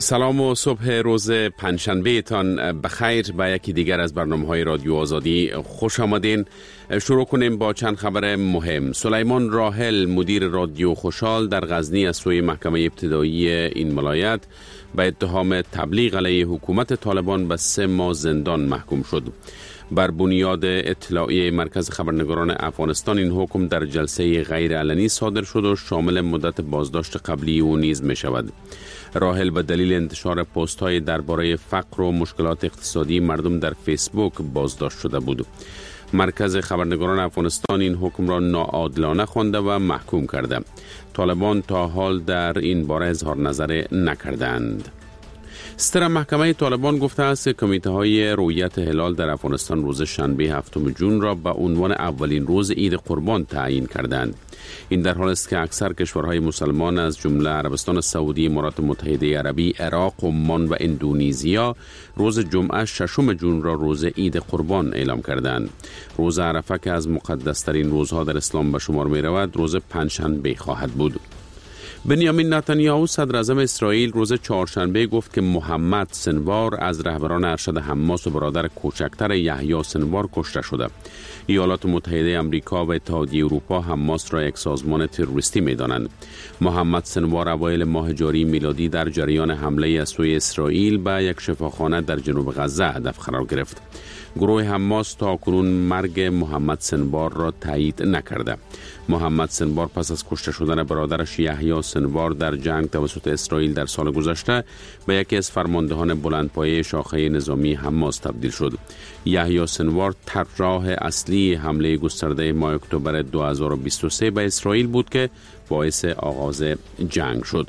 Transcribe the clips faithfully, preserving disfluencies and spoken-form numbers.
سلام و صبح روز پنجشنبه تان بخیر. به یکی دیگر از برنامه‌های رادیو آزادی خوش آمدین. شروع کنیم با چند خبر مهم. سلیمان راحل مدیر رادیو خوشحال در غزنی از سوی محکمه ابتدایی این ولایت به اتهام تبلیغ علیه حکومت طالبان به سه ماه زندان محکوم شد. بر بنیاد اطلاعیه مرکز خبرنگاران افغانستان این حکم در جلسه غیر علنی صادر شد و شامل مدت بازداشت قبلی او نیز می شود. راحل به دلیل انتشار پست های درباره فقر و مشکلات اقتصادی مردم در فیسبوک بازداشت شده بود. مرکز خبرنگاران افغانستان این حکم را ناعادلانه خوانده و محکوم کرده. طالبان تا حال در این باره اظهار نظر نکردند. ستر محکمه طالبان گفته است که کمیته های رویت هلال در افغانستان روز شنبه هفتم ژوئن را به عنوان اولین روز عید قربان تعیین کردند. این در حالی است که اکثر کشورهای مسلمان از جمله عربستان سعودی، امارات متحده عربی، عراق، عمان و اندونزیا روز جمعه ششم ژوئن را روز عید قربان اعلام کردند. روز عرفه که از مقدس‌ترین روزها در اسلام به شمار می رود روز پنجشنبه خواهد بود. بنیامین نتانیاهو صدر اعظم اسرائیل روز چهارشنبه گفت که محمد سنوار از رهبران ارشد حماس و برادر کوچکتر یحیی سنوار کشته شده. ایالات متحده آمریکا و اتحادیه اروپا حماس را یک سازمان تروریستی می‌دانند. محمد سنوار اوایل ماه جاری میلادی در جریان حمله از سوی اسرائیل به یک شفاخانه در جنوب غزه هدف قرار گرفت. گروه حماس تا کنون مرگ محمد سنوار را تایید نکرده. محمد سنوار پس از کشته شدن برادرش یحیی سنوار در جنگ توسط اسرائیل در سال گذشته به یکی از فرماندهان بلندپایه شاخه نظامی حماس تبدیل شد. یحیی سنوار طراح اصلی حمله گسترده ماه اکتبر دو هزار و بیست و سه به اسرائیل بود که باعث آغاز جنگ شد.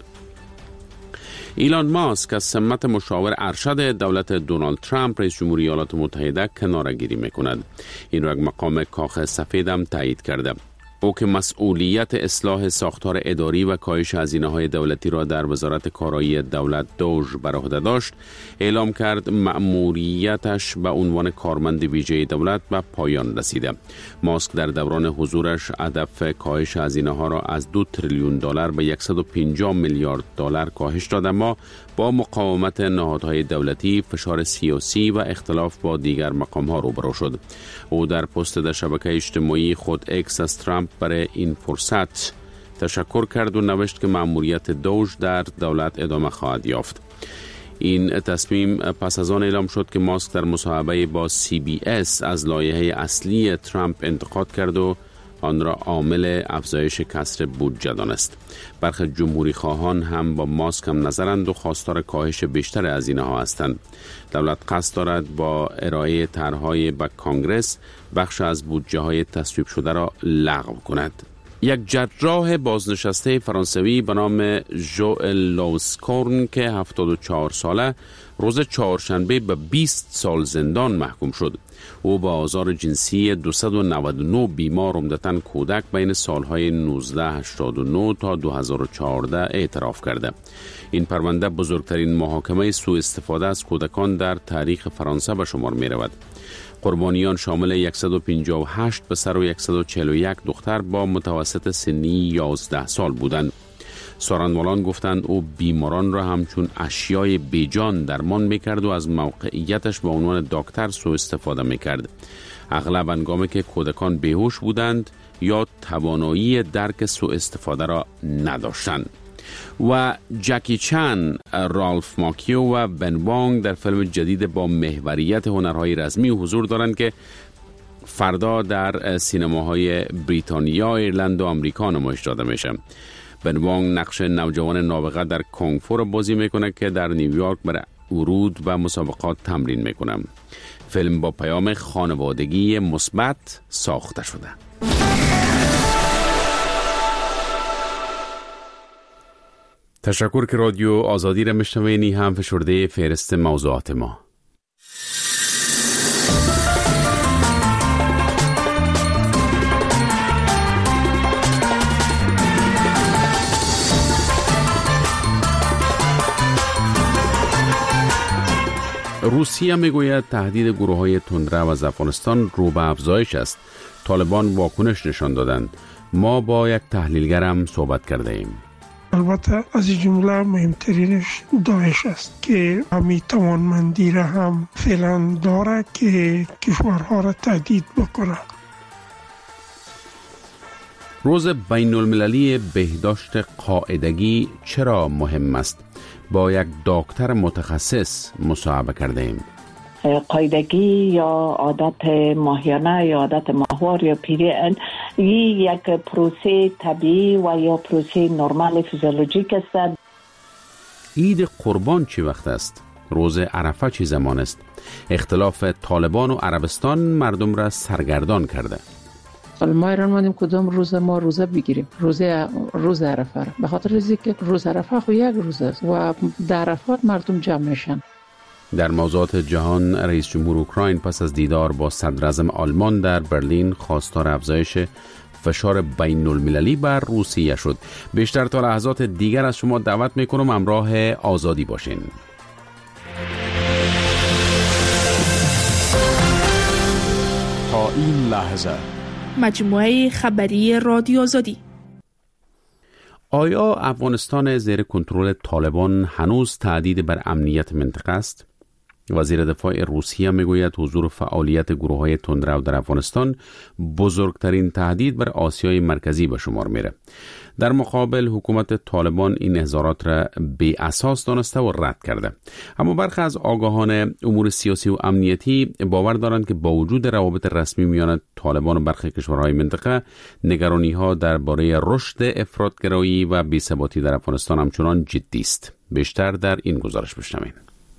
ایلان ماسک از سمت مشاور ارشد دولت دونالد ترامپ رئیس جمهوری ایالات متحده کناره‌گیری می‌کند. این را یک مقام کاخ سفید هم تایید کرده. او که مسئولیت اصلاح ساختار اداری و کاهش هزینه‌های دولتی را در وزارت کارایی دولت دوژ بر عهده داشت، اعلام کرد مأموریتش به عنوان کارمند ویژه دولت به پایان رسیده. ماسک در دوران حضورش هدف کاهش هزینه‌ها را از دو تریلیون دلار به صد و پنجاه میلیارد دلار کاهش داد، اما با مقاومت نهادهای دولتی، فشار سیاسی و اختلاف با دیگر مقام‌ها روبرو شد. او در پست در شبکه اجتماعی خود اکس از ترامپ برای این فرصت تشکر کرد و نوشت که مأموریت دوج در دولت ادامه خواهد یافت. این تصمیم پس از آن اعلام شد که ماسک در مصاحبه با سی بی اس از لایحه اصلی ترامپ انتقاد کرد و آن را عامل افزایش کسر بودجه دانست. برخی جمهوری خواهان هم با ماسک هم نظرند و خواستار کاهش بیشتر هزینه ها هستند. دولت قصد دارد با ارائه طرح‌های به کانگرس بخش از بودجه های تصویب شده را لغو کند. یک جراح بازنشسته فرانسوی به نام ژوئل لوسکورن که هفتاد و چهار ساله روز چهارشنبه به بیست سال زندان محکوم شد. او با آزار جنسی دویست و نود و نه بیمار عمدتاً کودک بین سالهای نوزده هشتاد و نه تا دو هزار و چهارده اعتراف کرده. این پرونده بزرگترین محاکمه سوء استفاده از کودکان در تاریخ فرانسه به شمار می رود. قربانیان شامل صد و پنجاه و هشت پسر و صد و چهل و یک دختر با متوسط سنی یازده سال بودند. سارنوالان گفتند او بیماران را همچون اشیای بیجان درمان میکرد و از موقعیتش به عنوان دکتر سوء استفاده میکرد. اغلب هنگامی که کودکان بیهوش بودند یا توانایی درک سوء استفاده را نداشتند. و جکی چان، رالف ماکیو و بن وانگ در فیلم جدید با محوریت هنرهای رسمی حضور دارند که فردا در سینماهای بریتانیا، ایرلند و آمریکا نمایش داده میشه. بن وانگ نقش نوجوان نابغه در کونگ فو را بازی میکنه که در نیویورک برای ورود و مسابقات تمرین میکنه. فیلم با پیام خانوادگی مثبت ساخته شده. تشکر که رادیو آزادی را میشنوینی. هم فشرده فهرست موضوعات ما. روسیه میگوید تهدید گروه‌های تندرو از افغانستان رو به افزایش است. طالبان واکنش نشان دادند. ما با یک تحلیلگر هم صحبت کرده ایم. البته از این جمله مهمترینش داعش است که همین توانمندی را هم فعلا داره که کشورها را تهدید بکنه. روز بین المللی بهداشت قاعدگی چرا مهم است؟ با یک دکتر متخصص مصاحبه کرده ایم. قاعدگی یا عادت ماهیانه یا عادت ماهوار یا پیری این یک پروسه طبیعی و یا پروسه نرمال فیزیولوژیک است. عید قربان چی وقت است؟ روز عرفه چی زمان است؟ اختلاف طالبان و عربستان مردم را سرگردان کرده. ما ایران ماندیم کدام روز ما روزه بگیریم؟ روزه روز عرفه را. به خاطر اینکه که روز عرفه خو یک روز است و در عرفات مردم جمع میشن. در موضوعات جهان، رئیس جمهور اوکراین پس از دیدار با صدر اعظم آلمان در برلین خواستار افزایش فشار بین المللی بر روسیه شد. بیشتر تا لحظات دیگر از شما دعوت میکنم همراه آزادی باشین. تا این لحظه مجموعه خبری رادیو آزادی. آیا افغانستان زیر کنترل طالبان هنوز تهدید بر امنیت منطقه است؟ وزیر دفاع روسیه میگوید حضور فعالیت گروه‌های تندرو در افغانستان بزرگترین تهدید بر آسیای مرکزی به شمار میره. در مقابل حکومت طالبان این اظهارات را بی اساس دانسته و رد کرده. اما برخی از آگاهان امور سیاسی و امنیتی باور دارند که با وجود روابط رسمی میان طالبان و برخی کشورهای منطقه، نگرانی‌ها درباره رشد افراطگرایی و بی‌ثباتی در افغانستان همچنان جدی است. بیشتر در این گزارش بشنوید.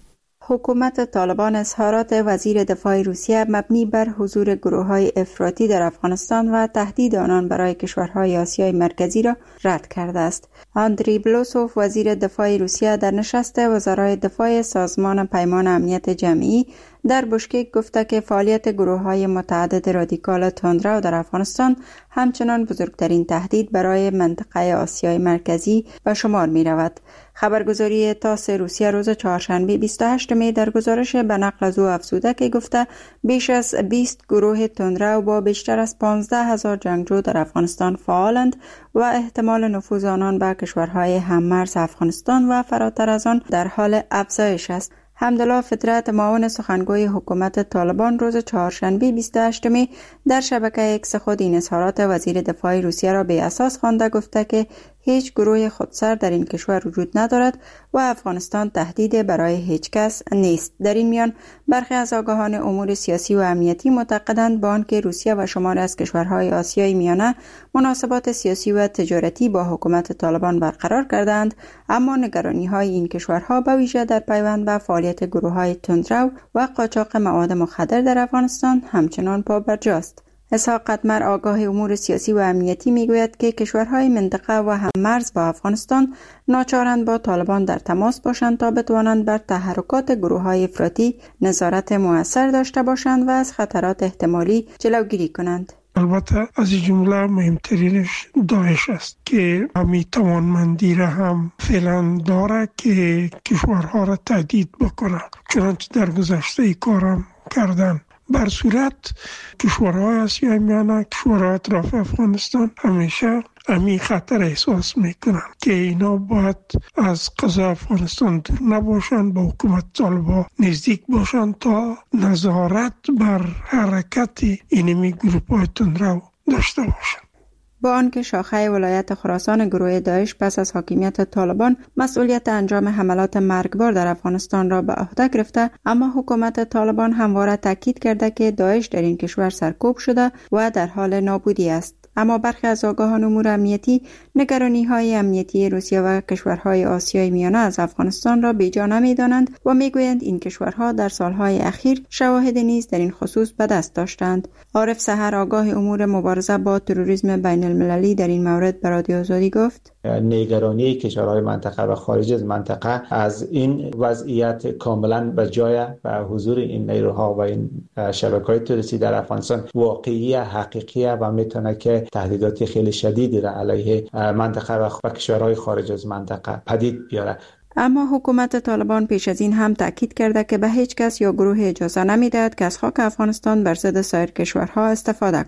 حکومت طالبان اظهارات وزیر دفاع روسیه مبنی بر حضور گروه‌های افراطی در افغانستان و تهدید آنان برای کشورهای آسیای مرکزی را رد کرده است. آندری بلوسوف وزیر دفاع روسیه در نشست وزرای دفاع سازمان پیمان امنیت جمعی در بشکک گفته که فعالیت گروه‌های متعدد رادیکال تندرو در افغانستان همچنان بزرگترین تهدید برای منطقه آسیای مرکزی به شمار می‌رود. خبرگزاری تاس روسیه روز چهارشنبه بیست و هشت می در گزارش به نقل از او افزوده که گفته بیش از بیست گروه تندرو با بیشتر از پانزده هزار جنگجو در افغانستان فعالند و احتمال نفوذ آنان به کشورهای هممرز افغانستان و فراتر از آن در حال افزایش است. حمدالله فطرت معاون سخنگوی حکومت طالبان روز چهارشنبه بیست و هشت می در شبکه ایکس خود این اظهارات وزیر دفاع روسیه را بی اساس خوانده گفته که هیچ گروه خودسر در این کشور وجود ندارد و افغانستان تهدید برای هیچ کس نیست. در این میان برخی از آگاهان امور سیاسی و امنیتی معتقدند با آنکه روسیه و شماری از کشورهای آسیای میانه مناسبات سیاسی و تجارتی با حکومت طالبان برقرار کردند، اما نگرانی‌های این کشورها به ویژه در پیوند به فعالیت گروه‌های تندرو و قاچاق مواد مخدر در افغانستان همچنان پابرجاست. اسحاق قدمر آگاه امور سیاسی و امنیتی میگوید که کشورهای منطقه و هممرز با افغانستان ناچارند با طالبان در تماس باشند تا بتوانند بر تحرکات گروه‌های افراطی نظارت مؤثر داشته باشند و از خطرات احتمالی جلوگیری کنند. البته از این جمله مهمترینش داعش است که همین توانمندی را هم فعلا داره که کشورها را تهدید بکنه، چنانچه در گذشته کارم کردن. بر صورت کشورهای آسیای میانه، کشورهای اطراف افغانستان همیشه همین خطر احساس میکنن که اینا باید از قضا افغانستان دور نباشند، با حکومت طالبان نزدیک باشند تا نظارت بر حرکت اینمی گروه‌های تندرو داشته باشند. با آنکه شاخه ولایت خراسان گروه داعش پس از حاکمیت طالبان مسئولیت انجام حملات مرگبار در افغانستان را به عهده گرفته، اما حکومت طالبان همواره تاکید کرده که داعش در این کشور سرکوب شده و در حال نابودی است. اما برخی از آگاهان امور امنیتی نگرانی‌های امنیتی روسیه و کشورهای آسیای میانه از افغانستان را بی‌جا نمی‌دانند و می‌گویند این کشورها در سالهای اخیر شواهد نیز در این خصوص به دست داشتند. عارف سحر آگاه امور مبارزه با تروریسم بین المللی در این مورد به رادیو آزادی گفت: نگرانی کشورهای منطقه و خارج از منطقه از این وضعیت کاملا به جای و حضور این نیروها و این شبکه‌های تروریستی در افغانستان واقعی حقیقیه و میتونه که تهدیدات خیلی شدیدی را علیه منطقه و کشورهای خارج از منطقه پدید بیاره. اما حکومت طالبان پیش از این هم تاکید کرده که به هیچ کس یا گروه اجازه نمیدهد که از خاک افغانستان بر ضد سایر کشورها استفاده کند.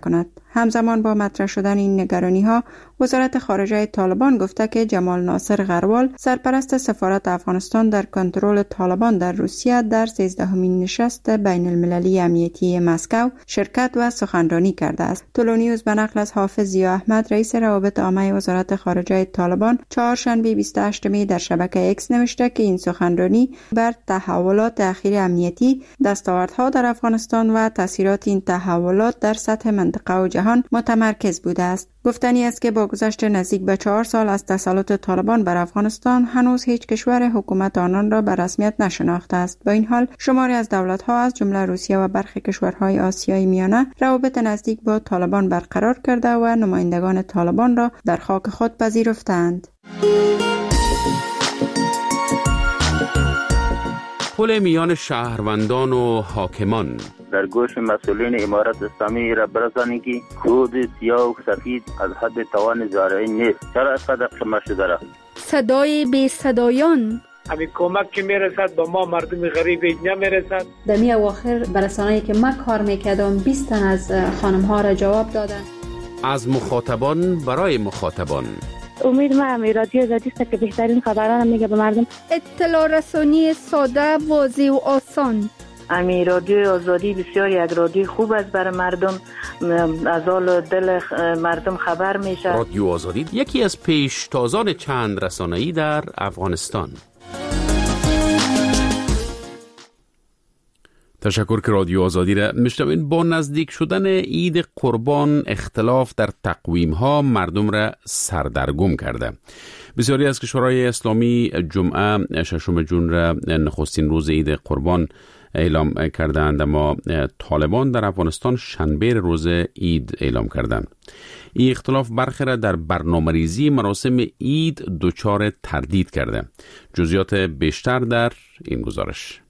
همزمان با مطرح شدن این نگرانی‌ها، وزارت خارجه طالبان گفته که جمال ناصر غروال، سرپرست سفارت افغانستان در کنترل طالبان در روسیه، در سیزدهمین نشست بین المللی امنیتی مسکو شرکت و سخنرانی کرده است. تولونیوز به نقل از حافظ ضیا احمد، رئیس روابط عامه وزارت خارجه طالبان، چهارشنبه بیست و هشتم می در شبکه اکس نوشته که این سخنرانی بر تحولات اخیر امنیتی، دستاوردها در افغانستان و تاثیرات این تحولات در سطح منطقه و جهان متمرکز بوده است. گفتنی است که با گذشت نزدیک به چهار سال از تسلط طالبان بر افغانستان، هنوز هیچ کشور حکومت آنان را به رسمیت نشناخته است. با این حال شماری از دولت‌ها از جمله روسیه و برخی کشورهای آسیای میانه روابط نزدیک با طالبان برقرار کرده و نمایندگان طالبان را در خاک خود پذیرفتند. پل میان شهروندان و حاکمان در گوش مسئولین امارت اسلامی را برسانید که کود سیاه و سفید از حد توان زارعی نیست. چرا از قدر شما شده را؟ صدای بی صدایان همین کمک که میرسد با ما مردم غریب اینجا میرسد. در می اواخر برسانه‌ای که من کار میکردم بیست تن از خانم ها را جواب دادن. از مخاطبان برای مخاطبان. امید ما هم رادیو آزادی است که بهترین خبران میگه به مردم. اطلاع رسانی ساده، واضح و آسان. امی رادیو آزادی بسیار یک رادیو خوب است برای مردم، از حال دل مردم خبر میشه. رادیو آزادی یکی از پیشتازان چند رسانه‌ای در افغانستان. تشکر که رادیو آزادی را میشنوین. با نزدیک شدن عید قربان اختلاف در تقویم ها مردم را سردرگم کرده. بسیاری از کشورهای اسلامی جمعه ششم ژوئن را نخستین روز عید قربان اعلام کردند، اما طالبان در افغانستان شنبه روز عید اعلام کردند. این اختلاف برخی را در برنامه‌ریزی مراسم عید دچار تردید کرده. جزئیات بیشتر در این گزارش.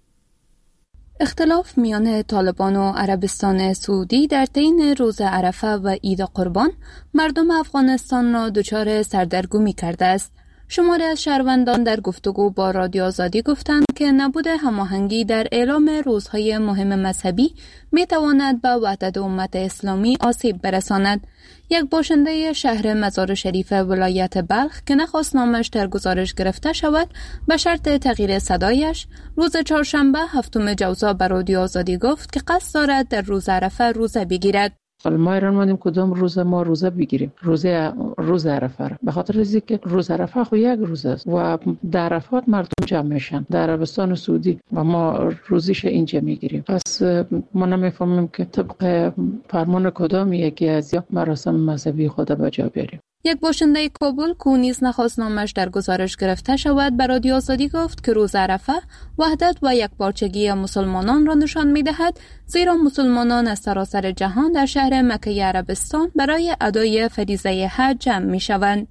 اختلاف میان طالبان و عربستان سعودی در طین روز عرفه و عید قربان مردم افغانستان را دچار سردرگمی کرده است. شماری از شهروندان در گفتگو با رادیو آزادی گفتند که نبود هماهنگی در اعلام روزهای مهم مذهبی می تواند به وحدت امت اسلامی آسیب برساند. یک باشنده شهر مزار شریف ولایت بلخ که نخواست نامش در گزارش گرفته شود، به شرط تغییر صدایش، روز چهارشنبه هفتم جوزا به رادیو آزادی گفت که قصد دارد در روز عرفه روزه بگیرد. ما ایران مانیم کدام روز ما روزه بگیریم؟ روزه روز عرفه را، به خاطر اینکه که روز عرفه خو یک روز است و در عرفات مردم جمع میشن در عربستان سعودی و ما روزیش اینجا میگیریم. پس ما نمیفهمیم که طبق فرمان کدام یکی از یا مراسم مذهبی خود به جا بیاریم. یک باشنده کابل که نیز نخواست نامش در گزارش گرفته شود به رادیو آزادی گفت که روز عرفه وحدت و یکپارچگی مسلمانان را نشان می‌دهد، زیرا مسلمانان از سراسر جهان در شهر مکه عربستان برای ادای فریضه حج جمع می‌شوند.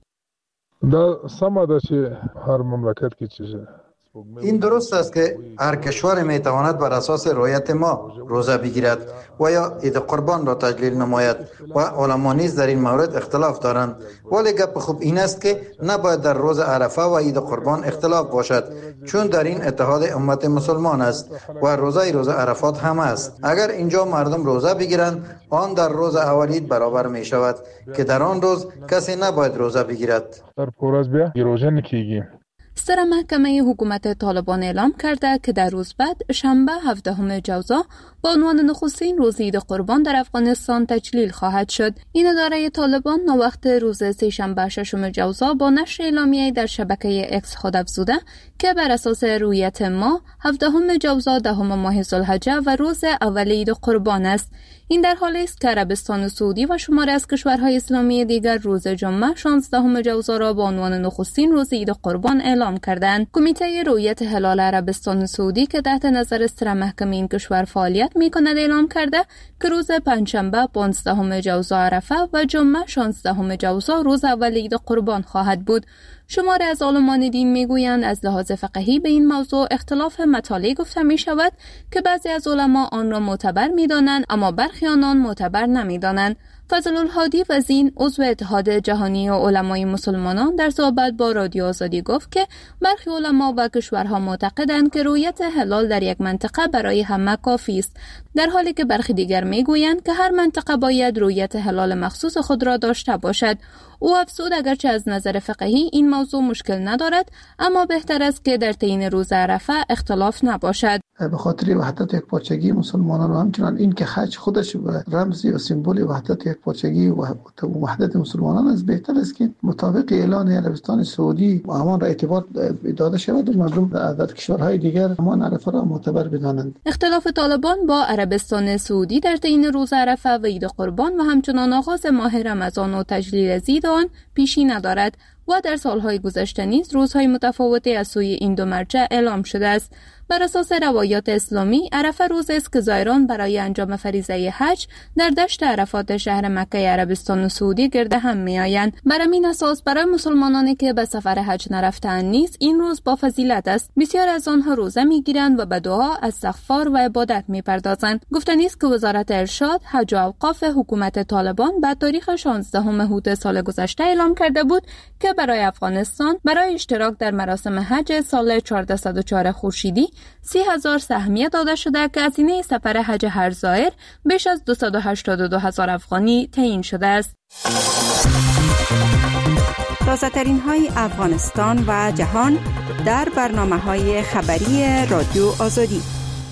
در سماده چه هر مملکت کی چیزه. این درست است که هر کشور می تواند بر اساس رعایت ما روزه بگیرد و یا عید قربان را تجلیل نماید و علما نیز در این مورد اختلاف دارند، ولی گپ خوب این است که نباید در روز عرفه و عید قربان اختلاف باشد، چون در این اتحاد امت مسلمان است و روزه روز عرفات هم است. اگر اینجا مردم روزه بگیرند، آن در روز اول عید برابر می شود که در آن روز کسی نباید روزه بگیرد. در پورز بیا روزه نکیگیم. سر محکمه حکومت طالبان اعلام کرده که در روز بعد شنبه هفدهم جوزا با عنوان نخستین روز عید قربان در افغانستان تجلیل خواهد شد. این اداره طالبان نوقت روز سه‌شنبه ششم جوزا با نشر اعلامیه‌ای در شبکه اکس خود افزوده که بر اساس رویت ما هفدهم جوزا دهم ماه ذوالحجه و روز اول عید قربان است. این در حالی است که عربستان سعودی و شماری از کشورهای اسلامی دیگر روز جمعه شانزدهم جوزا را با عنوان نخستین روز عید قربان اعلام کردند. کمیته رویت هلال عربستان سعودی که تحت نظر سر محکمه این کشور فعالیت می‌کند اعلام کرده که روز پنجشنبه پانزدهم جوزا عرفه و جمعه شانزدهم جوزا روز اول عید قربان خواهد بود. شماری از عالمان دین میگویند از لحاظ فقهی به این موضوع اختلاف مطالع گفته می شود که بعضی از علما آن را معتبر می دانند اما برخی آنان معتبر نمی دانند. فضل الهادی وزین عضو اتحاد جهانی علمای مسلمانان در صحبت با رادیو آزادی گفت که برخی علما و کشورها معتقدند که رؤیت هلال در یک منطقه برای همه کافی است، در حالی که برخی دیگر میگویند که هر منطقه باید رؤیت هلال مخصوص خود را داشته باشد. او افزود اگرچه از نظر فقهی این موضوع مشکل ندارد، اما بهتر است که در تعیین روز عرفه اختلاف نباشد. به خاطر وحدت یک پارچگی مسلمانان و همچنان این که حج خودش رمزی و سمبولی وحدت یک پارچگی و وحدت مسلمانان است، بهتر است که مطابق اعلان عربستان سعودی همان را اعتبار داده شود و مردم در کشورهای دیگر همان عرفه را معتبر بدانند. اختلاف طالبان با عربستان سعودی در تعیین روز عرفه و عید قربان و همچنان آغاز ماه رمضان و تجلیل عید آن پیشی ندارد و در سالهای گذشته نیز روزهای متفاوتی از سوی این دو مرجع اعلام شده است. بر اساس روایات اسلامی، عرفه روزی است که زائران برای انجام فریضه حج در دشت عرفات شهر مکه عربستان سعودی گرد هم می‌آیند. بر همین اساس برای مسلمانانی که به سفر حج نرفته‌اند نیز این روز با فضیلت است. بسیار از آنها روزه می‌گیرند و به دعا، استغفار و عبادت می‌پردازند. گفتنی است که وزارت ارشاد، حج و اوقاف حکومت طالبان به تاریخ شانزدهم هوت سال گذشته اعلام کرده بود که برای افغانستان برای اشتراک در مراسم حج سال چهارصد و چهار خورشیدی سی هزار سهمیه داده شده که هزینه سفر حج هر زائر بیش از دویست و هشتاد و دو هزار افغانی تعیین شده است. تازه ترین های افغانستان و جهان در برنامه های خبری رادیو آزادی.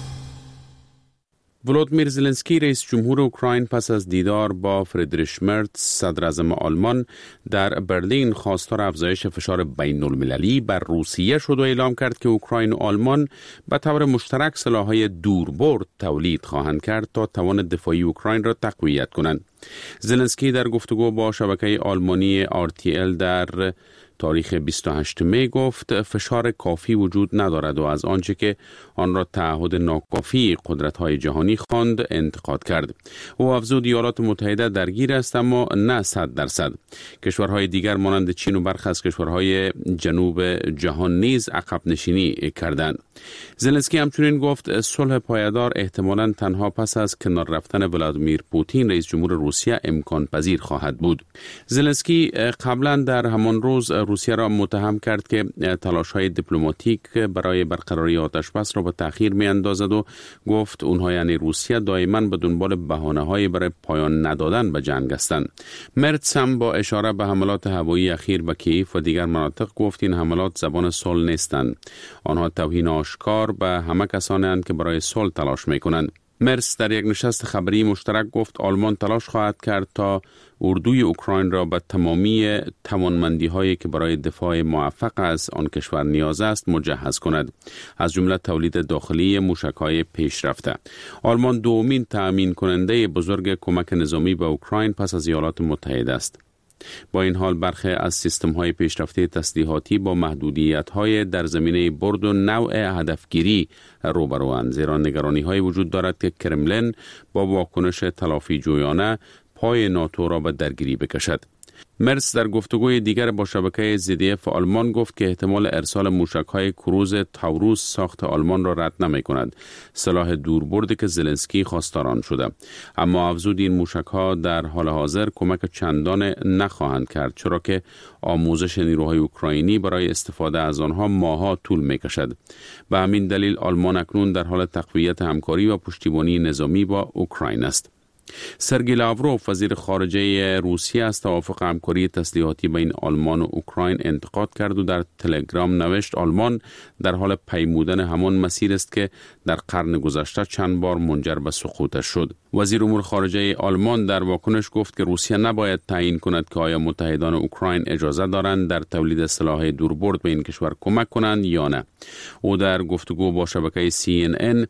ولودیمیر زلنسکی رئیس جمهور اوکراین پس از دیدار با فریدریش مرتز صدر اعظم آلمان در برلین خواستار افزایش فشار بین المللی بر روسیه شد و اعلام کرد که اوکراین و آلمان به طور مشترک سلاح‌های دوربرد تولید خواهند کرد تا توان دفاعی اوکراین را تقویت کنند. زلنسکی در گفتگو با شبکه آلمانی آر تی ال در تاریخ بیست و هشتم می گفت فشار کافی وجود ندارد و از آنچه که آن را تعهد ناکافی قدرت‌های جهانی خواند انتقاد کرد. او افزود ایالات متحده درگیر است اما نه صد درصد. کشورهای دیگر مانند چین و برخی از کشورهای جنوب جهان نیز عقب نشینی کردند. زلنسکی همچنین گفت صلح پایدار احتمالاً تنها پس از کنار رفتن ولادیمیر پوتین رئیس جمهور روسیه امکان پذیر خواهد بود. زلنسکی قبلا در همان روز روسیه را متهم کرد که تلاش‌های دیپلماتیک برای برقراری آتشبس را به تأخیر می‌اندازد و گفت اونها یعنی روسیه دائما به دنبال بهانه‌های برای پایان ندادن به جنگ هستند. مرتز هم با اشاره به حملات هوایی اخیر به کیف و دیگر مناطق گفت این حملات زبان صلح نیستند. آنها توهین آشکار به همه کسانی اند که برای صلح تلاش می‌کنند. مرتز در یک نشست خبری مشترک گفت آلمان تلاش خواهد کرد تا اردوی اوکراین را به تمامی توانمندی‌هایی که برای دفاع موفق از آن کشور نیاز است مجهز کند، از جمله تولید داخلی موشک‌های پیشرفته. آلمان دومین تأمین کننده بزرگ کمک نظامی به اوکراین پس از ایالات متحده است. با این حال برخی از سیستم‌های پیشرفته تسلیحاتی با محدودیت‌های در زمینه برد و نوع هدفگیری روبروند، زیرا نگرانی‌های وجود دارد که کرملین با واکنش تلافی جویانه پای ناتو را به درگیری بکشد. مرتز در گفتگوی دیگر با شبکه زدیف آلمان گفت که احتمال ارسال موشک‌های کروز تاوروس ساخت آلمان را رد نمی‌کند، سلاح دوربردی که زلنسکی خواستار آن شده. اما افزود این موشک‌ها در حال حاضر کمک چندان نخواهند کرد، چرا که آموزش نیروهای اوکراینی برای استفاده از آنها ماه‌ها طول می‌کشد. به همین دلیل آلمان اکنون در حال تقویت همکاری و پشتیبانی نظامی با اوکراین است. سرگئی لاوروف وزیر خارجه روسیه از توافق همکاری تسلیحاتی بین آلمان و اوکراین انتقاد کرد و در تلگرام نوشت آلمان در حال پیمودن همان مسیر است که در قرن گذشته چند بار منجر به سقوطش شد. وزیر امور خارجه آلمان در واکنش گفت که روسیه نباید تعیین کند که آیا متحدان اوکراین اجازه دارند در تولید سلاح دوربرد به این کشور کمک کنند یا نه. او در گفتگو با شبکه سی ان ان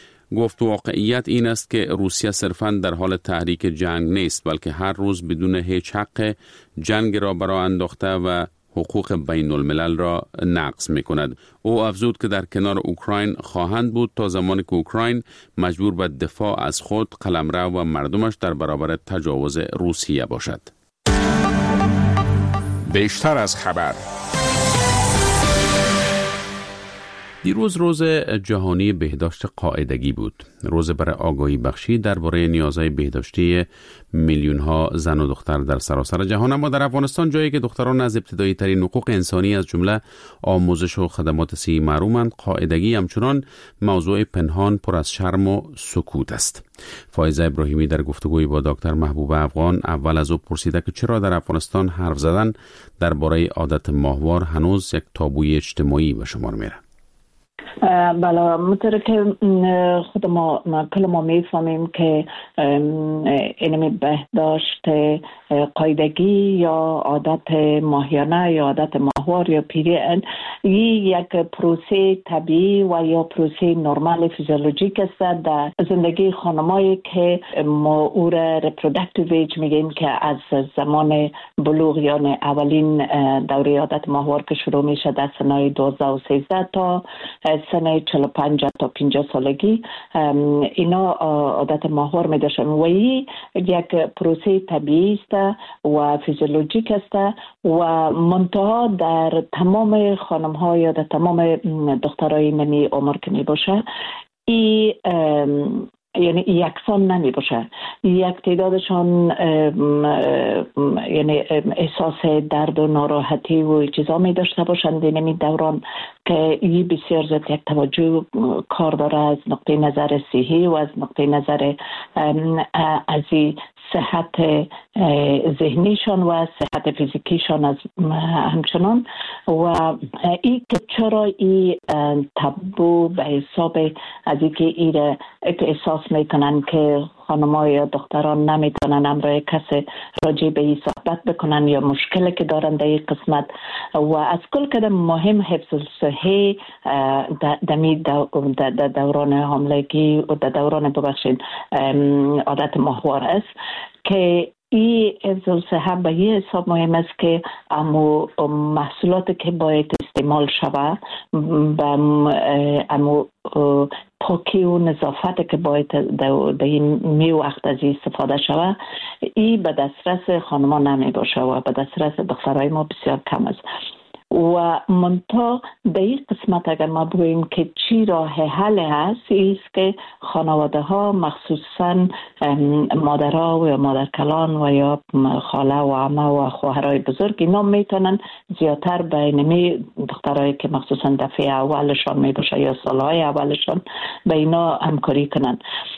گفت واقعیت این است که روسیه صرفاً در حال تحریک جنگ نیست، بلکه هر روز بدون هیچ حق جنگ را برآ انداخته و حقوق بین الملل را نقض می کند. او افزود که در کنار اوکراین خواهند بود تا زمانی که اوکراین مجبور به دفاع از خود، قلمرو و مردمش در برابر تجاوز روسیه باشد. بیشتر از خبر دیروز روز جهانی بهداشت قاعدگی بود. روز برای آگاهی بخشی درباره نیازهای بهداشتی میلیون ها زن و دختر در سراسر جهان، اما در افغانستان جایی که دختران از ابتدایی ترین حقوق انسانی از جمله آموزش و خدمات صحی محرومند، قاعدگی همچنان موضوع پنهان پر از شرم و سکوت است. فایزه ابراهیمی در گفتگوی با دکتر محبوب افغان اول از او پرسیده که چرا در افغانستان حرف زدن درباره عادت ماهوار هنوز یک تابوی اجتماعی به شمار میره. بله، مطور که خود ما کل ما میفهمیم که اینمی بهداشت قاعدگی یا عادت ماهیانه یا عادت ماهوار یا پیریان یک پروسه طبیعی و یا پروسه نرمال فیزیولوژیک است در زندگی خانمایی که ما او را ریپرودکتیو ایج میگیم، که از زمان بلوغ یعنی اولین دوره عادت ماهوار که شروع میشه در سنهای دوازده و سیزده تا سنه چهل و پنج تا پنجاه سالگی، اینا عادت ماهوار می داشتن و این یک پروسه طبیعی است و فیزیولوژیک است و منتها در تمام خانم ها یا در تمام دخترای نمی عمر که می باشه ای یعنی یکسان نمی باشه. یک تعدادشان یعنی احساس درد و ناراحتی و چیزا می داشته باشند در این دوران، که این بسیار زیاد یک توجه کار داره از نقطه نظر صحی و از نقطه نظر از صحت ذهنیشان و صحت فیزیکیشان از همچنان. و این که چرا این تابو به حساب از اینکه این احساس میکنن که خانم‌ها یا دختران نمیتونن امروی کسی راجع به این صحبت بکنن یا مشکلی که دارن در این قسمت، و از کل کدام مهم حفظ صحی دمی دوران حاملگی و در دوران ببخشید عادت ماهوار است، که این حفظ صحه به این حساب مهم است که امو محصولات که باید استعمال شود و امو پاکی و نظافت که باید در این می وقت از این استفاده شود، این به دسترس خانمان نمی باشه و به دسترس دخترای ما بسیار کم است. و منتها در این قسمت اگر ما بگوییم که چی راه حل هست، ایست که خانواده ها مخصوصا مادرها و مادرکلان و یا خاله و عمه و خواهرای بزرگ، اینا میتونن زیادتر به اینمی دخترایی که مخصوصا دفعه اولشان می باشه یا سالهای اولشان به اینا همکاری کنن.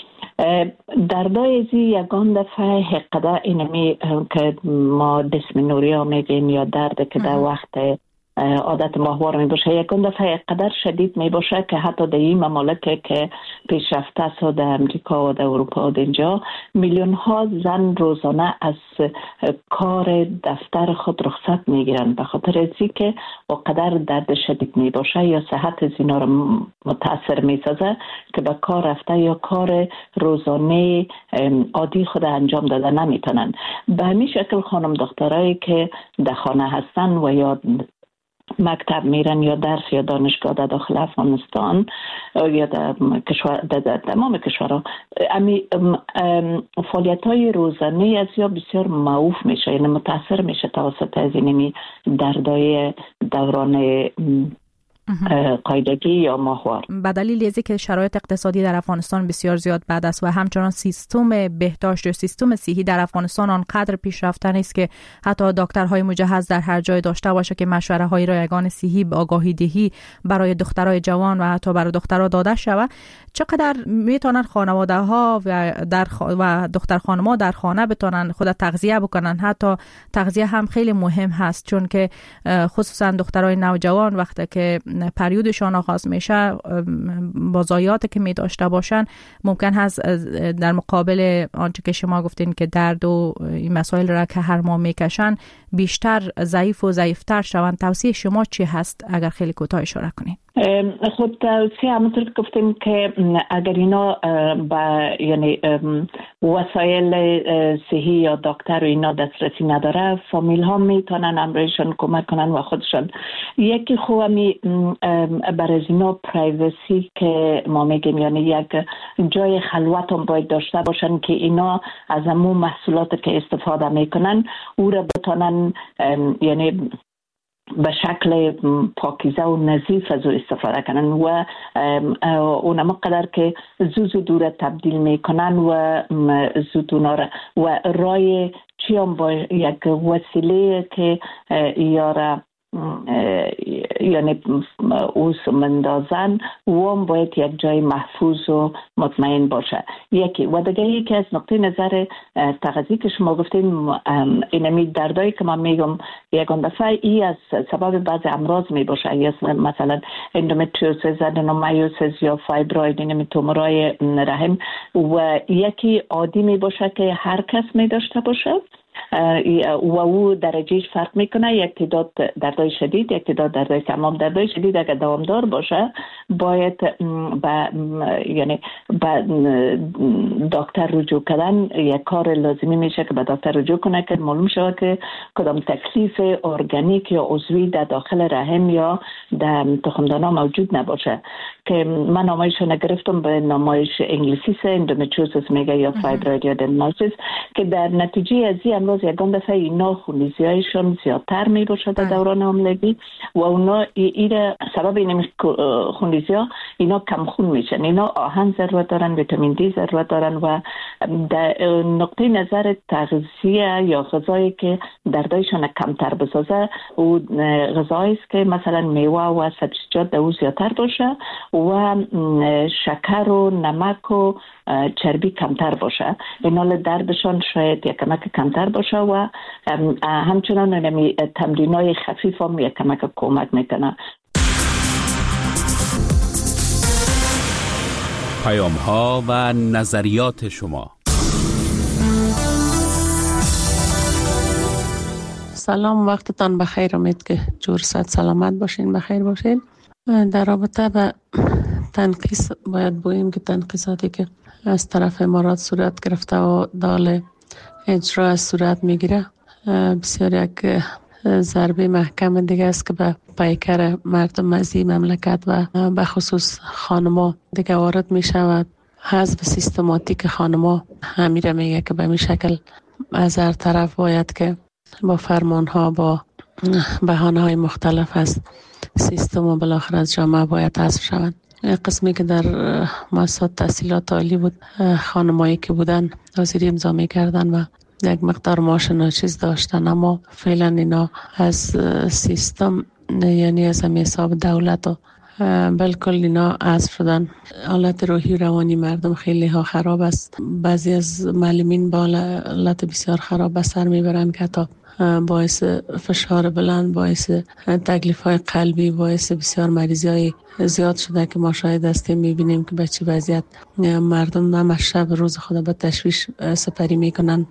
دردای ازی یگان دفعه حقیقت اینمی که ما دسمنوریا میگیم یا درد که در وقت عادت ماهوار می باشه یکون دفعه قدر شدید می باشه که حتی در این ممالک که پیشرفته است در امریکا و در اروپا و در اینجا میلیون ها زن روزانه از کار دفتر خود رخصت می گیرن به خاطر ازی که و قدر درد شدید می باشه یا صحت زینا رو متاثر می سازه که به کار رفته یا کار روزانه عادی خود انجام داده نمی تونن. به همین شکل خانم دخترایی که در خانه هستن و یا مکتب میرن یا درس یا دانشگاه در داخل افغانستان یا در کشور در تمام کشورها، امی فعالیت های روزانه از یا بسیار معوف میشه، یعنی متاثر میشه توسط از اینمی دردای دوران قاعدگی یا ماهوار. به دلیل از اینکه شرایط اقتصادی در افغانستان بسیار زیاد بد است و همچنان سیستم بهداشت و سیستم صحی در افغانستان آنقدر پیشرفته نیست که حتی دکترهای مجهز در هر جای داشته باشه که مشوره های رایگان صحی به آگاهی دهی برای دخترای جوان و حتی برای دخترها داده شود، چقدر میتونن خانواده ها و در خ... و دختر خانم‌ها در خانه بتونن خود تغذیه بکنن. حتی تغذیه هم خیلی مهم هست، چون که خصوصا دخترای نوجوان وقتی که پریودشان آغاز میشه با ضایعاتی که می داشته باشن ممکن هست در مقابل آنچه که شما گفتین که درد و این مسائل را که هر ماه میکشن بیشتر ضعیف و ضعیفتر شوند. توصیه شما چی هست اگر خیلی کوتاه اشاره کنین؟ خب توصیه همونطور که گفتیم که اگر اینا با یعنی وسایل صحی یا دکتر و اینا دسترسی نداره، فامیل ها میتونن امرایشان کمک کنن و خودشان. یکی خوبی برای از اینا پرایوسی که ما میگیم، یعنی یک جای خلوت هم باید داشته باشن که اینا از همون محصولات که استفاده میکنن او را بتونن یعنی به شکل پاکیزه و نظیف از او استفاده کنن و اونم قدر که زود زود دوره تبدیل میکنن و زود اونا و رای چی هم با یک وسیله که یاره یعنی اوس مندازن و هم باید یک جای محفوظ و مطمئن باشه. یکی و دیگه یکی از نقطه نظر تغذیه که شما گفتیم اینمی دردایی که من میگم یکان دفعه ای از سبب بعض امراض می باشه، یا مثلا اندومتریوزیس، ادنومایوسیس یا فایبروید، اینمی تومورای رحم و یکی عادی می باشه که هر کس می داشته باشه و او درجهش فرق میکنه. یک تعداد دردای شدید، یک تعداد دردای تمام. دردای شدید اگر دوامدار باشه باید با یعنی با دکتر رجوع کردن یک کار لازمی میشه که به دکتر رجوع کنه که معلوم شود که کدام تکلیف ارگانیک یا عضوی در داخل رحم یا در تخمدان موجود نباشه. که من نامایش نگرفتم به نامایش انگلیسی سه اندومتریوزیس میگه یا فایبروید یا ادنومایوسیس که در نتیجه از این امراض یکان دفعه اینا خونریزی هایشون زیادتر می باشه در دوران حاملگی و اونا ایره سبب این خونریزی ها اینا کم خون میشن. اینا آهن ضرورت دارن، ویتامین دی ضرورت دارن و در نقطه نظر تغذیه یا غذایی که دردایشون کمتر بسازه و غذایی است که مثلا میوه و سبزیجات در او زیادتر باشه و شکر و نمک و چربی کمتر باشه. اینا دردشان شاید یک کمک کمتر باشه و همچنان تمرینای خفیف هم یک کمک کمک میکنه. پیام ها و نظریات شما. سلام، وقتتان بخیر. امید که جور صد سلامت باشین، بخیر باشین. در رابطه به تنقیص باید بگوییم که تنقیصاتی که از طرف امارات صورت گرفته و دال اجرا صورت میگیره بسیار یک ضربه محکم دیگه است که به پیکر مردم از این مملکت و به خصوص خانما دیگه وارد می شود. حذف سیستماتیک خانما همیره میگه که به می شکل از هر طرف باید که با فرمان ها با بهانه های مختلف از سیستم و بالاخره از جامعه باید حذف شوند. قسمی که در مؤسسات تحصیلات عالی بود خانمایی که بودن حاضری امضا می‌کردن و یک مقدار معاش ناچیز داشتن، اما فعلا اینا از سیستم یعنی از همه حساب دولت و بالکل اینا حذف شدن. حالت روحی روانی مردم خیلی ها خراب است. بعضی از معلمین با حالت بسیار خراب به سر میبرن که تا باعث فشار بلند، باعث تکلیف های قلبی، باعث بسیار مریضی های زیاد شده که ما شاید هستیم میبینیم که به چه وضعیت مردم هم شب روز خود به تشویش سپری میکنن.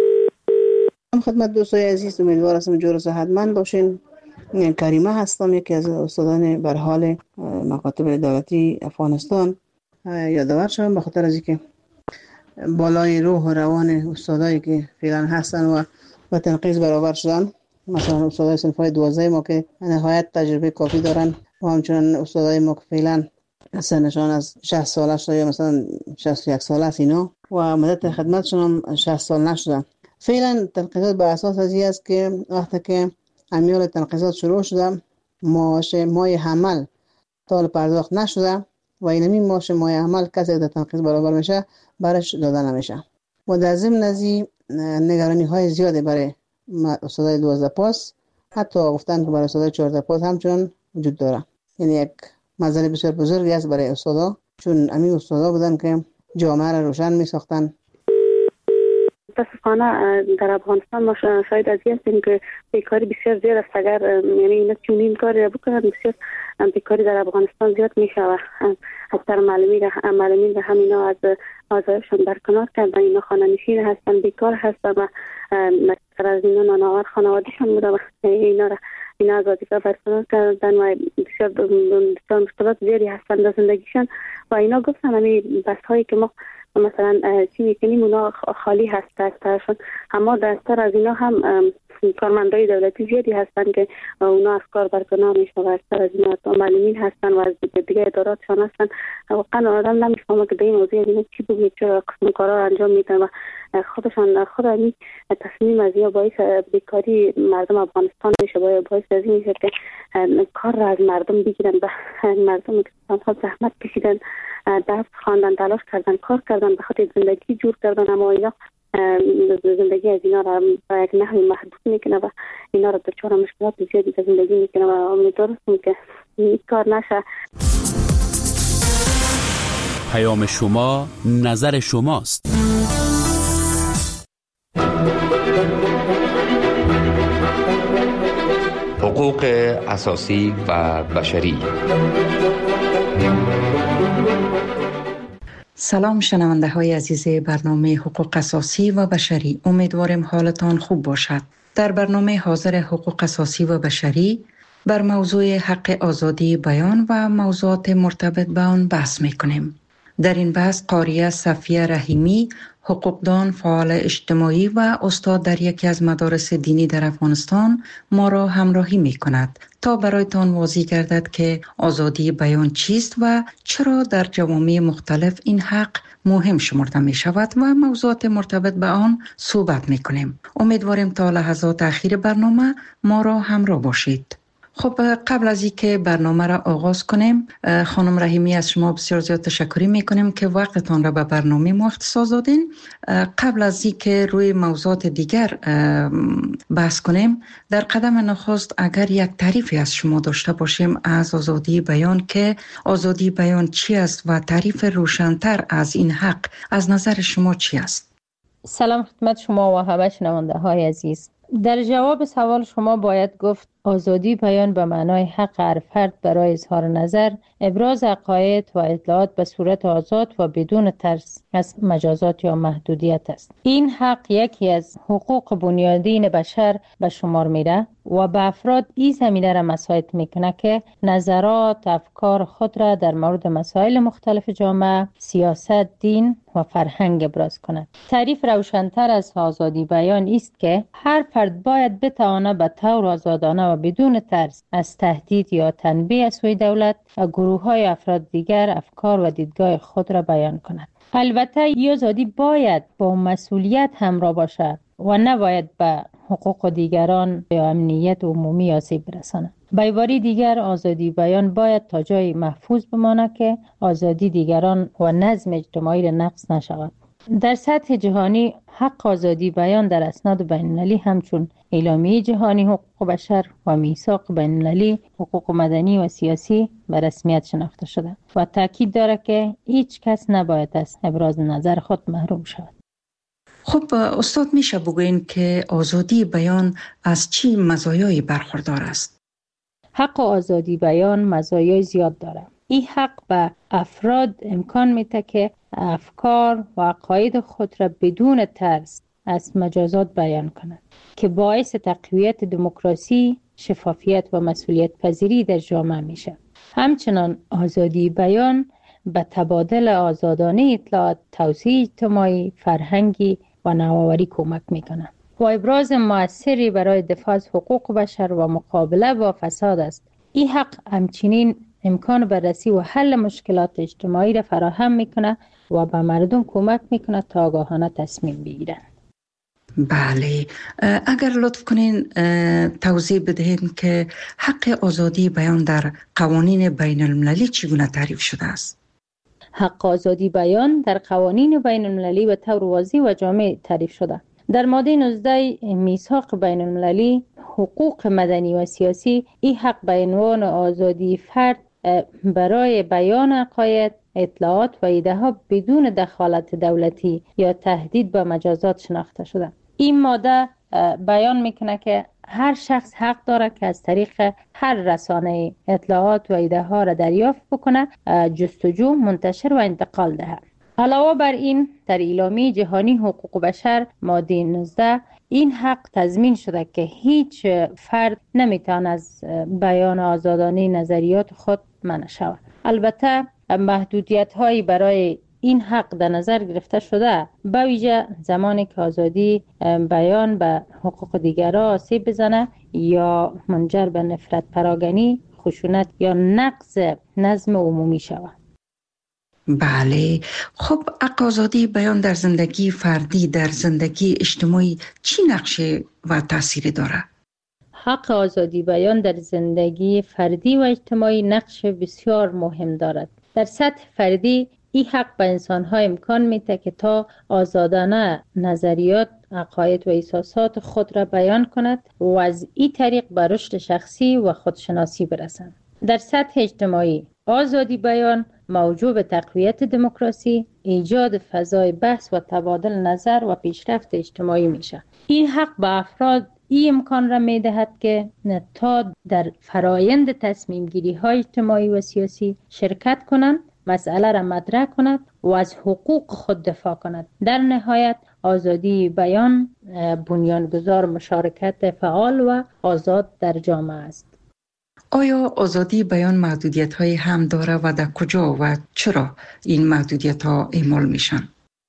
خدمت دوستای عزیز، امیدوار هستم جور و صحتمند باشین. کریمه هستم، یکی از استادان به حال مکاتب دولتی افغانستان. یادآور شدم به خاطر از اینکه بالای روح و روان استادایی که فعلا هستن و با تنقیص برابر شدن، مثلا استادای صنفای دوازده ما که نهایت تجربه کافی دارن و همچنان استادای ما که فعلا سنشان از شصت ساله شده یا مثلا شصت و یک ساله است اینا و مدت خدمتشون هم شصت سال نشده. فعلا تنقیصات بر اساس از این است که وقتی که امیال تنقیصات شروع شده معاش مای حمل تا پرداخت نشده و اینمی معاش مای حمل کسی در تنقیص برابر میشه برش داده نمیشه و در ضمن از این نگرانی های زیاده برای استادای دوازده پاس، حتی گفتن که برای استادای چهارده پاس همچنان وجود داره. یعنی یک مسئله بسیار بزرگی است برای استادا، چون همین استادا بودن که جامعه را روشن می ساختن. متاسفانه در افغانستان ما شاید از این هستیم که بیکاری بسیار زیاد است. اگر یعنی اینا چنین کاری بکنن بسیار بیکاری در افغانستان زیاد می شود. حتی معلمین معلمین به همینا از آزایشون برکنار کردن. اینا خانه‌نشین هستن، بیکار هستن و مکتر از اینا نانآور خانوادهشون بوده و اینا را اینا از وظیفه برکنار کردن و بسیار مشکلات زیادی هستن در زندگیشون و اینا گفتن همین بس هایی که ما مثلا چی میکنیم اونا خالی هست دستشون، اما دستر از اینا هم کارمندای دولتی زیادی هستن که اونا از کار برکنار میشن و دستر از اینا معلمین هستن و از دیگه اداراتشان هستن. واقعا آدم نمیفهمه که به این موضوع اینا چی بگه، چرا قسم کارا انجام میدن و خودشان خود این تصمیم از یا باعث بیکاری مردم افغانستان میشه، باعث از این میشه که کار را از مردم بگیرن. به مردم که سالها زحمت کشیدن، درس خواندن، تلاش کردن، کار کردن، به خاطر زندگی جور کردن، اما اینا زندگی از اینا را به یک نحوی محدود میکنه و اینا را دچار مشکلات زیادی در زندگی میکنه و امیدوارم که این کار نشه. پیام شما نظر شماست. حقوق اساسی و بشری. سلام شنونده های عزیز برنامه حقوق اساسی و بشری، امیدوارم حالتان خوب باشد. در برنامه حاضر حقوق اساسی و بشری بر موضوع حق آزادی بیان و موضوعات مرتبط به آن بحث میکنیم. در این بحث قاریه صفیه رحیمی، حقوقدان، فعال اجتماعی و استاد در یکی از مدارس دینی در افغانستان ما را همراهی می کند تا برایتان واضح گردد که آزادی بیان چیست و چرا در جوامع مختلف این حق مهم شمرده می شود و موضوعات مرتبط به آن صحبت می کنیم. امیدواریم تا لحظات اخیر برنامه ما را همراه باشید. خب قبل از اینکه برنامه را آغاز کنیم، خانم رحیمی از شما بسیار زیاد تشکر میکنیم که وقتتان را به برنامه ما اختصاص دادین. قبل از اینکه روی موضوعات دیگر بحث کنیم، در قدم نخست اگر یک تعریفی از شما داشته باشیم از آزادی بیان، که آزادی بیان چی است و تعریف روشن‌تر از این حق از نظر شما چی است؟ سلام خدمت شما و همه شنونده های عزیز. در جواب سوال شما باید گفت آزادی بیان به معنای حق هر فرد برای اظهار نظر، ابراز عقاید و اطلاعات به صورت آزاد و بدون ترس از مجازات یا محدودیت است. این حق یکی از حقوق بنیادین بشر به شمار میره و به افراد این زمینه را مساعد میکنه که نظرات، افکار خود را در مورد مسائل مختلف جامعه، سیاست، دین و فرهنگ ابراز کنند. تعریف روشن‌تر از آزادی بیان است که هر فرد باید بتواند به طور آزادانه و بدون ترس از تهدید یا تنبیه از سوی دولت و گروه‌های افراد دیگر افکار و دیدگاه خود را بیان کند. البته این آزادی باید با مسئولیت همراه باشد و نباید به حقوق دیگران یا امنیت عمومی آسیب برساند. به عبارت دیگر، آزادی بیان باید تا جای محفوظ بماند که آزادی دیگران و نظم اجتماعی را نقض نشود. در سطح جهانی حق آزادی بیان در اسناد بین‌المللی همچون اعلامیه جهانی حقوق بشر و میثاق بین‌المللی حقوق مدنی و سیاسی به رسمیت شناخته شده و تاکید دارد که هیچ کس نباید از ابراز نظر خود محروم شود. خب استاد، میشه بگوین که آزادی بیان از چی مزایایی برخوردار است؟ حق آزادی بیان مزایای زیاد دارد. این حق به افراد امکان میده که افکار و عقاید خود را بدون ترس از مجازات بیان کنند که باعث تقویت دموکراسی، شفافیت و مسئولیت پذیری در جامعه میشه. همچنان آزادی بیان به تبادل آزادانه اطلاعات، توسعه اجتماعی، فرهنگی و نوآوری کمک میکنه و ابراز مؤثری برای دفاع از حقوق بشر و مقابله با فساد است. این حق همچنین امکان بررسی و حل مشکلات اجتماعی را فراهم میکنه و به مردم کمک میکنه تا آگاهانه تصمیم بگیرن. بله، اگر لطف کنین توضیح بدهید که حق آزادی بیان در قوانین بین المللی چگونه تعریف شده است؟ حق آزادی بیان در قوانین بین المللی به طور واضح و جامع تعریف شده. در ماده نوزده میثاق بین المللی حقوق مدنی و سیاسی این حق به عنوان آزادی فرد برای بیان عقاید، اطلاعات و ایده ها بدون دخالت دولتی یا تهدید به مجازات شناخته شده. این ماده بیان میکنه که هر شخص حق داره که از طریق هر رسانه اطلاعات و ایده ها را دریافت بکنه، جستجو، منتشر و انتقال دهد. علاوه بر این، در اعلامیه جهانی حقوق بشر ماده نوزده این حق تضمین شده که هیچ فرد نمیتونه از بیان آزادانه نظریات خود منع شود. البته محدودیت هایی برای این حق در نظر گرفته شده، به ویژه زمانی که آزادی بیان به حقوق دیگران آسیب بزنه یا منجر به نفرت پراگنی، خشونت یا نقض نظم عمومی شود. بله. خب حق آزادی بیان در زندگی فردی، در زندگی اجتماعی چی نقشه و تأثیری داره؟ حق آزادی بیان در زندگی فردی و اجتماعی نقش بسیار مهم دارد. در سطح فردی این حق به انسان‌ها امکان میده که تا آزادانه نظریات، عقاید و احساسات خود را بیان کند و از این طریق به رشد شخصی و خودشناسی برسند. در سطح اجتماعی آزادی بیان موجب به تقویت دموکراسی، ایجاد فضای بحث و تبادل نظر و پیشرفت اجتماعی میشه. این حق به افراد این امکان را میدهد که تا در فرایند تصمیم گیری های اجتماعی و سیاسی شرکت کنند، مسئله را مطرح کند و از حقوق خود دفاع کند. در نهایت آزادی بیان بنیانگذار مشارکت فعال و آزاد در جامعه است. آیا آزادی بیان محدودیت های هم داره و در کجا و چرا این محدودیت ها اعمال میشن؟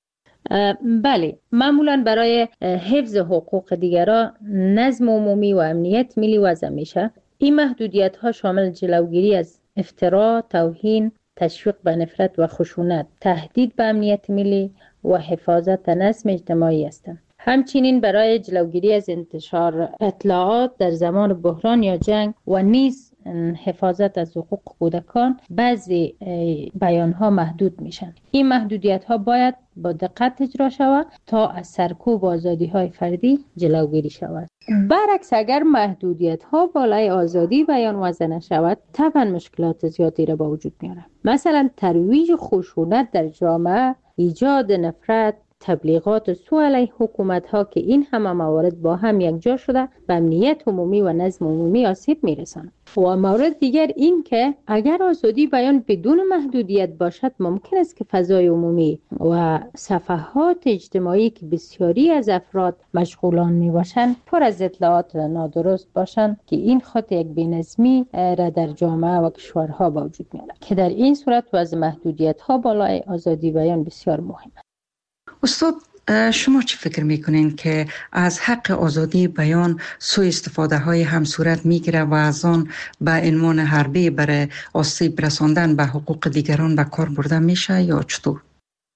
بله، معمولا برای حفظ حقوق دیگران، نظم عمومی و امنیت ملی وضع میشه. این محدودیت ها شامل جلوگیری از افترا، توهین، تشویق به نفرت و خشونت، تهدید به امنیت ملی و حفاظت نظم اجتماعی هستند. همچنین برای جلوگیری از انتشار اطلاعات در زمان بحران یا جنگ و نیز حفاظت از حقوق کودکان بعضی بیانها محدود میشن. این محدودیت ها باید با دقت اجرا شود تا از سرکوب آزادی های فردی جلوگیری شود. برعکس اگر محدودیت ها بالای آزادی بیان وضع نشود، طبعا مشکلات زیادی را به وجود میاره. مثلا ترویج خشونت در جامعه، ایجاد نفرت، تبلیغات سو علیه حکومت ها که این همه موارد با هم یکجا شده به امنیت عمومی و نظم عمومی آسیب میرسند. و مورد دیگر این که اگر آزادی بیان بدون محدودیت باشد، ممکن است که فضای عمومی و صفحات اجتماعی که بسیاری از افراد مشغولان می باشند پر از اطلاعات نادرست باشند که این خود یک بی‌نظمی را در جامعه و کشورها با وجود میارد که در این صورت وضع محدودیت ها بالای آزادی بیان بسیار مهم است. استاد، شما چی فکر میکنین که از حق آزادی بیان سوء استفاده های هم صورت میگیره و از آن به عنوان حربه برای آسیب رساندن به حقوق دیگران به کار برده میشه یا چطور؟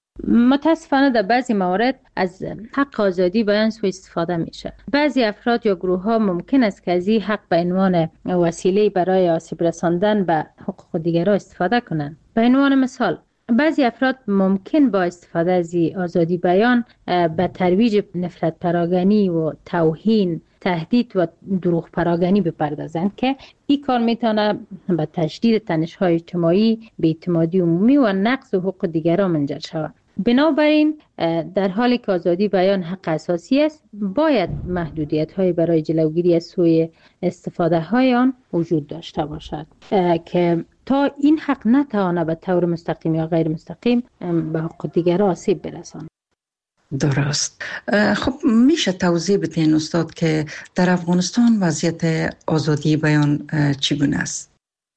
متاسفانه در بعضی موارد از حق آزادی بیان سوء استفاده میشه. بعضی افراد یا گروه ها ممکن است که از این حق به عنوان وسیله برای آسیب رساندن به حقوق دیگران استفاده کنند. به عنوان مثال، بعضی افراد ممکن با استفاده از آزادی بیان به ترویج نفرت پراگنی و توهین، تهدید و دروغ پراگنی بپردازند که این کار میتونه به تشدید تنش‌های اجتماعی، بی‌اعتمادی عمومی و نقض حقوق دیگران منجر شود. بنابراین در حالی که آزادی بیان حق اساسی است، باید محدودیت‌های برای جلوگیری از سوء استفاده های آن وجود داشته باشد که تا این حق نتوانه به طور مستقیم یا غیر مستقیم به حقوق دیگران آسیب برساند. درست. خب میشه توضیح بدین استاد که در افغانستان وضعیت آزادی بیان چگونه است؟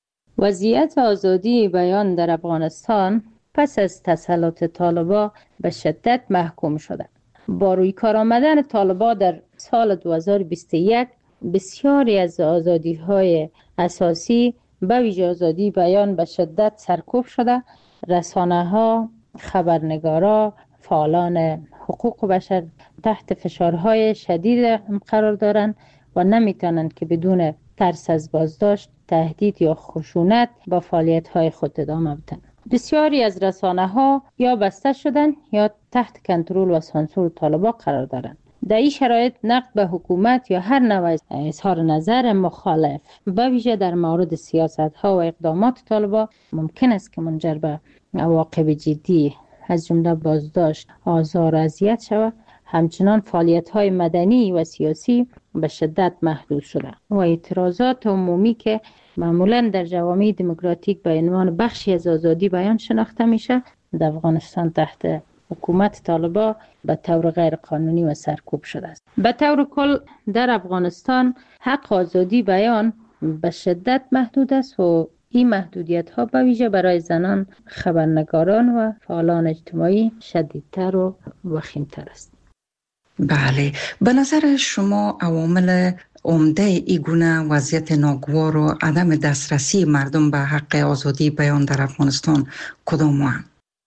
وضعیت آزادی بیان در افغانستان پس از تسلط طالبان به شدت محکوم شده. با روی کار آمدن طالبان در سال دو هزار و بیست و یک بسیاری از آزادی‌های اساسی به ویژه آزادی بیان به شدت سرکوب شده. رسانه‌ها، خبرنگارا، فعالان حقوق بشر تحت فشارهای شدید قرار دارند و نمیتونند که بدون ترس از بازداشت، تهدید یا خشونت با فعالیت‌های خود ادامه بدن. بسیاری از رسانه‌ها یا بسته شدن یا تحت کنترل و سانسور طالبان قرار دارند. در این شرایط نقد به حکومت یا هر نوع اظهار نظر مخالف به ویژه در مورد سیاست‌ها و اقدامات طالبان ممکن است که منجر به عواقب جدی از جمله بازداشت، آزار و اذیت شود. همچنان فعالیت‌های مدنی و سیاسی به شدت محدود شده و اعتراضات عمومی که معمولاً در جوامع دموکراتیک به عنوان بخشی از آزادی بیان شناخته میشه، در افغانستان تحت حکومت طالبان به طور غیر قانونی و سرکوب شده است. به طور کل در افغانستان حق آزادی بیان به شدت محدود است و این محدودیت ها به ویژه برای زنان، خبرنگاران و فعالان اجتماعی شدیدتر و وخیمتر است. بله، به نظر شما عوامل عمده این گونه وضعیت ناگوار و عدم دسترسی مردم به حق آزادی بیان در افغانستان کدام هستند؟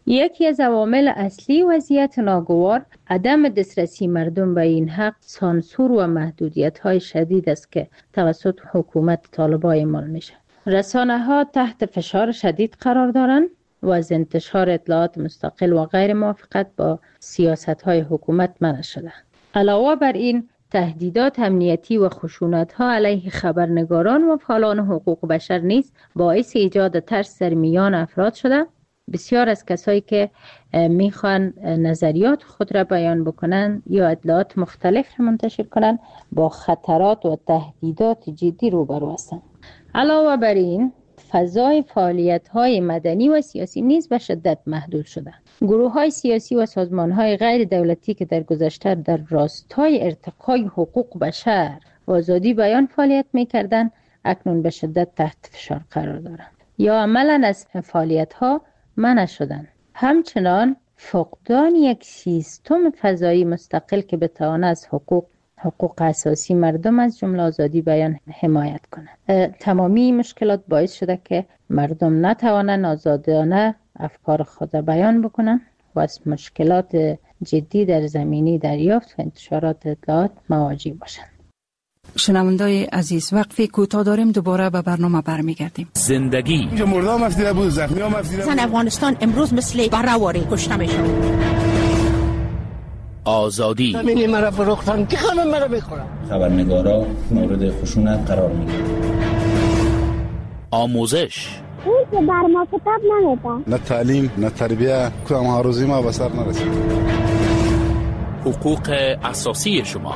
یکی از عوامل اصلی وضعیت ناگوار عدم دسترسی مردم به این حق سانسور و محدودیت‌های شدید است که توسط حکومت طالبان اعمال میشه. رسانه‌ها تحت فشار شدید قرار دارند و از انتشار اطلاعات مستقل و غیر موافقت با سیاست‌های حکومت منع شده. علاوه بر این تهدیدات امنیتی و خشونت‌ها علیه خبرنگاران و فعالان حقوق بشر نیز باعث ایجاد ترس در میان افراد شده. بسیار از کسایی که میخوان نظریات خود را بیان بکنن یا اطلاعات مختلف را منتشر کنن با خطرات و تهدیدات جدی روبرو هستند. علاوه بر این فضای فعالیت‌های مدنی و سیاسی نیز به شدت محدود شده. گروه‌های سیاسی و سازمان‌های غیر دولتی که در گذشته در راستای ارتقای حقوق بشر و آزادی بیان فعالیت می‌کردند اکنون به شدت تحت فشار قرار دارند یا عملاً از فعالیت‌ها منع شدند. همچنان فقدان یک سیستم فضایی مستقل که بتواند از حقوق حقوق اساسی مردم از جمله آزادی بیان حمایت کنند. تمامی مشکلات باعث شده که مردم نتوانند آزادانه افکار خود بیان بکنند و از مشکلات جدی در زمینه دریافت و انتشارات اطلاعات مواجه باشند. شنوندای عزیز، وقفه کوتاه داریم، دوباره به برنامه برمیگردیم. زندگی اینجا مردم مفیده بود، زخمی ها مفیده بود. زن افغانستان امروز مثل برآوری کشته میشه. آزادی زمینی مرا فروختن که خانم مرا میخورن. خبرنگارا مورد خشونت قرار میگیرن. آموزش اون که بر ما کتاب نمیده. نه تعلیم نه تربیه، کدام ها روزی ما به سر نرسید. حقوق اساسی شما.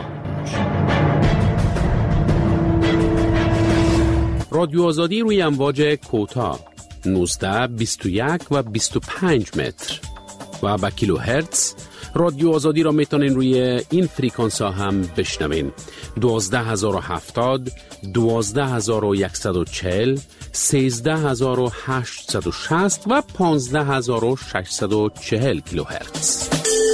رادیو آزادی روی امواج کوتاه نوزده، بیست و یک و بیست و پنج متر و با کیلو هرتز. رادیو آزادی را میتونین روی این فریکانس ها هم بشنوین: دوازده هزار و هفتاد، دوازده هزار و صد و چهل، سیزده هزار و هشتصد و شصت و پانزده هزار و ششصد و چهل کیلو هرتز.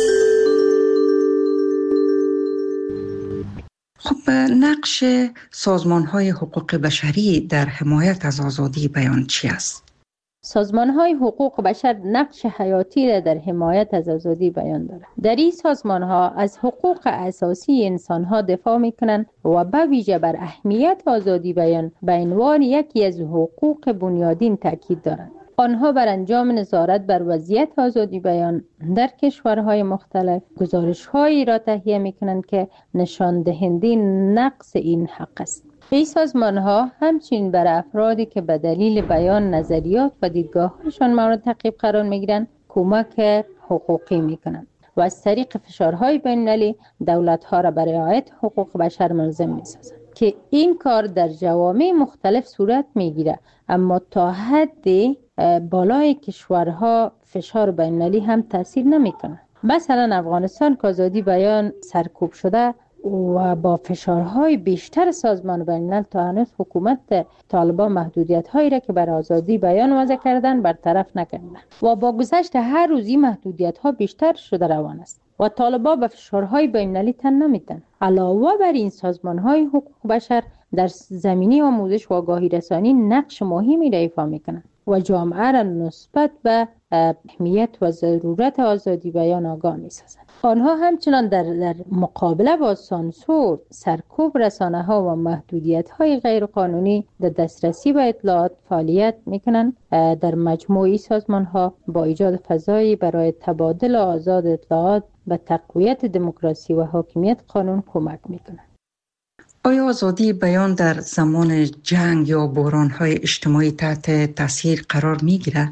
خب نقش سازمان‌های حقوق بشری در حمایت از آزادی بیان چی است؟ سازمان‌های حقوق بشر نقش حیاتی را در حمایت از آزادی بیان دارند. در این سازمان‌ها از حقوق اساسی انسان‌ها دفاع می‌کنند و به ویژه بر اهمیت آزادی بیان به عنوان یکی از حقوق بنیادین تاکید دارند. آنها بر انجام نظارت بر وضعیت آزادی بیان در کشورهای مختلف گزارش‌هایی را تهیه می‌کنند که نشان دهنده نقص این حق است. این سازمان‌ها همچنین بر افرادی که به دلیل بیان نظریات و دیدگاه‌هایشان مورد تعقیب قرار می‌گیرند کمک حقوقی می‌کنند و از طریق فشارهای بین‌المللی دولت‌ها را برای رعایت حقوق بشر ملزم می‌سازند که این کار در جوامع مختلف صورت می‌گیرد، اما تا حدی بالای کشورها فشار بین‌المللی هم تاثیر نمی‌کند. مثلا افغانستان که آزادی بیان سرکوب شده و با فشارهای بیشتر سازمان بین‌الملل تا هنوز حکومت طالبان محدودیت‌هایی را که بر آزادی بیان وضع کردن برطرف نکردند و با گذشت هر روزی محدودیت‌ها بیشتر شده روان است و طالبان به فشارهای بین‌المللی تن نمی‌دهند. علاوه بر این سازمان‌های حقوق بشر در زمینه آموزش و آگاهی رسانی نقش مهمی را ایفا می‌کنند و جامعه را نسبت به اهمیت و ضرورت آزادی بیان آگاه می‌سازند. آنها همچنان در, در مقابله با سانسور، سرکوب رسانه‌ها و محدودیت‌های غیرقانونی در دسترسی به اطلاعات فعالیت می‌کنند. در مجموعی سازمان‌ها با ایجاد فضایی برای تبادل آزاد اطلاعات و تقویت دموکراسی و حاکمیت قانون کمک می‌کنند. آیا آزادی بیان در زمان جنگ یا بحران‌های اجتماعی تحت تاثیر قرار می‌گیرد؟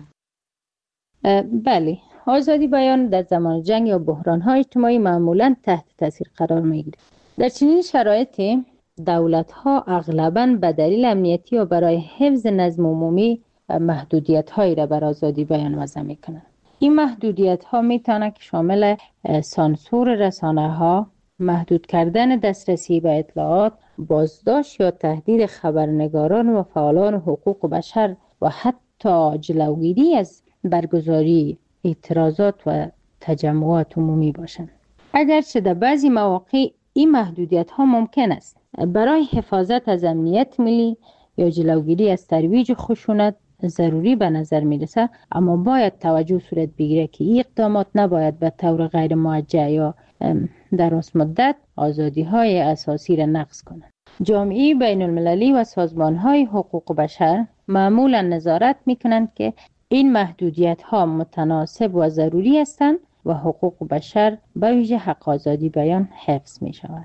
بله، آزادی بیان در زمان جنگ یا بحران‌های اجتماعی معمولاً تحت تاثیر قرار می‌گیرد. در چنین شرایطی دولت‌ها اغلباً به دلیل امنیتی و برای حفظ نظم عمومی محدودیت‌هایی را بر آزادی بیان وضع می‌کنند. این محدودیت‌ها می‌تواند که شامل سانسور رسانه‌ها، محدود کردن دسترسی به اطلاعات، بازداشت یا تهدید خبرنگاران و فعالان حقوق بشر و حتی جلوگیری از برگزاری اعتراضات و تجمعات عمومی باشند. اگرچه در بعضی مواقع این محدودیت ها ممکن است برای حفاظت از امنیت ملی یا جلوگیری از ترویج خشونت ضروری به نظر میرسه، اما باید توجه صورت بگیره که این اقدامات نباید به طور غیر موجه یا در راست مدت آزادی های اساسی را نقض کنند. جامعه بین المللی و سازمان های حقوق بشر معمولا نظارت میکنند که این محدودیت ها متناسب و ضروری هستند و حقوق بشر به ویژه حق آزادی بیان حفظ می شود.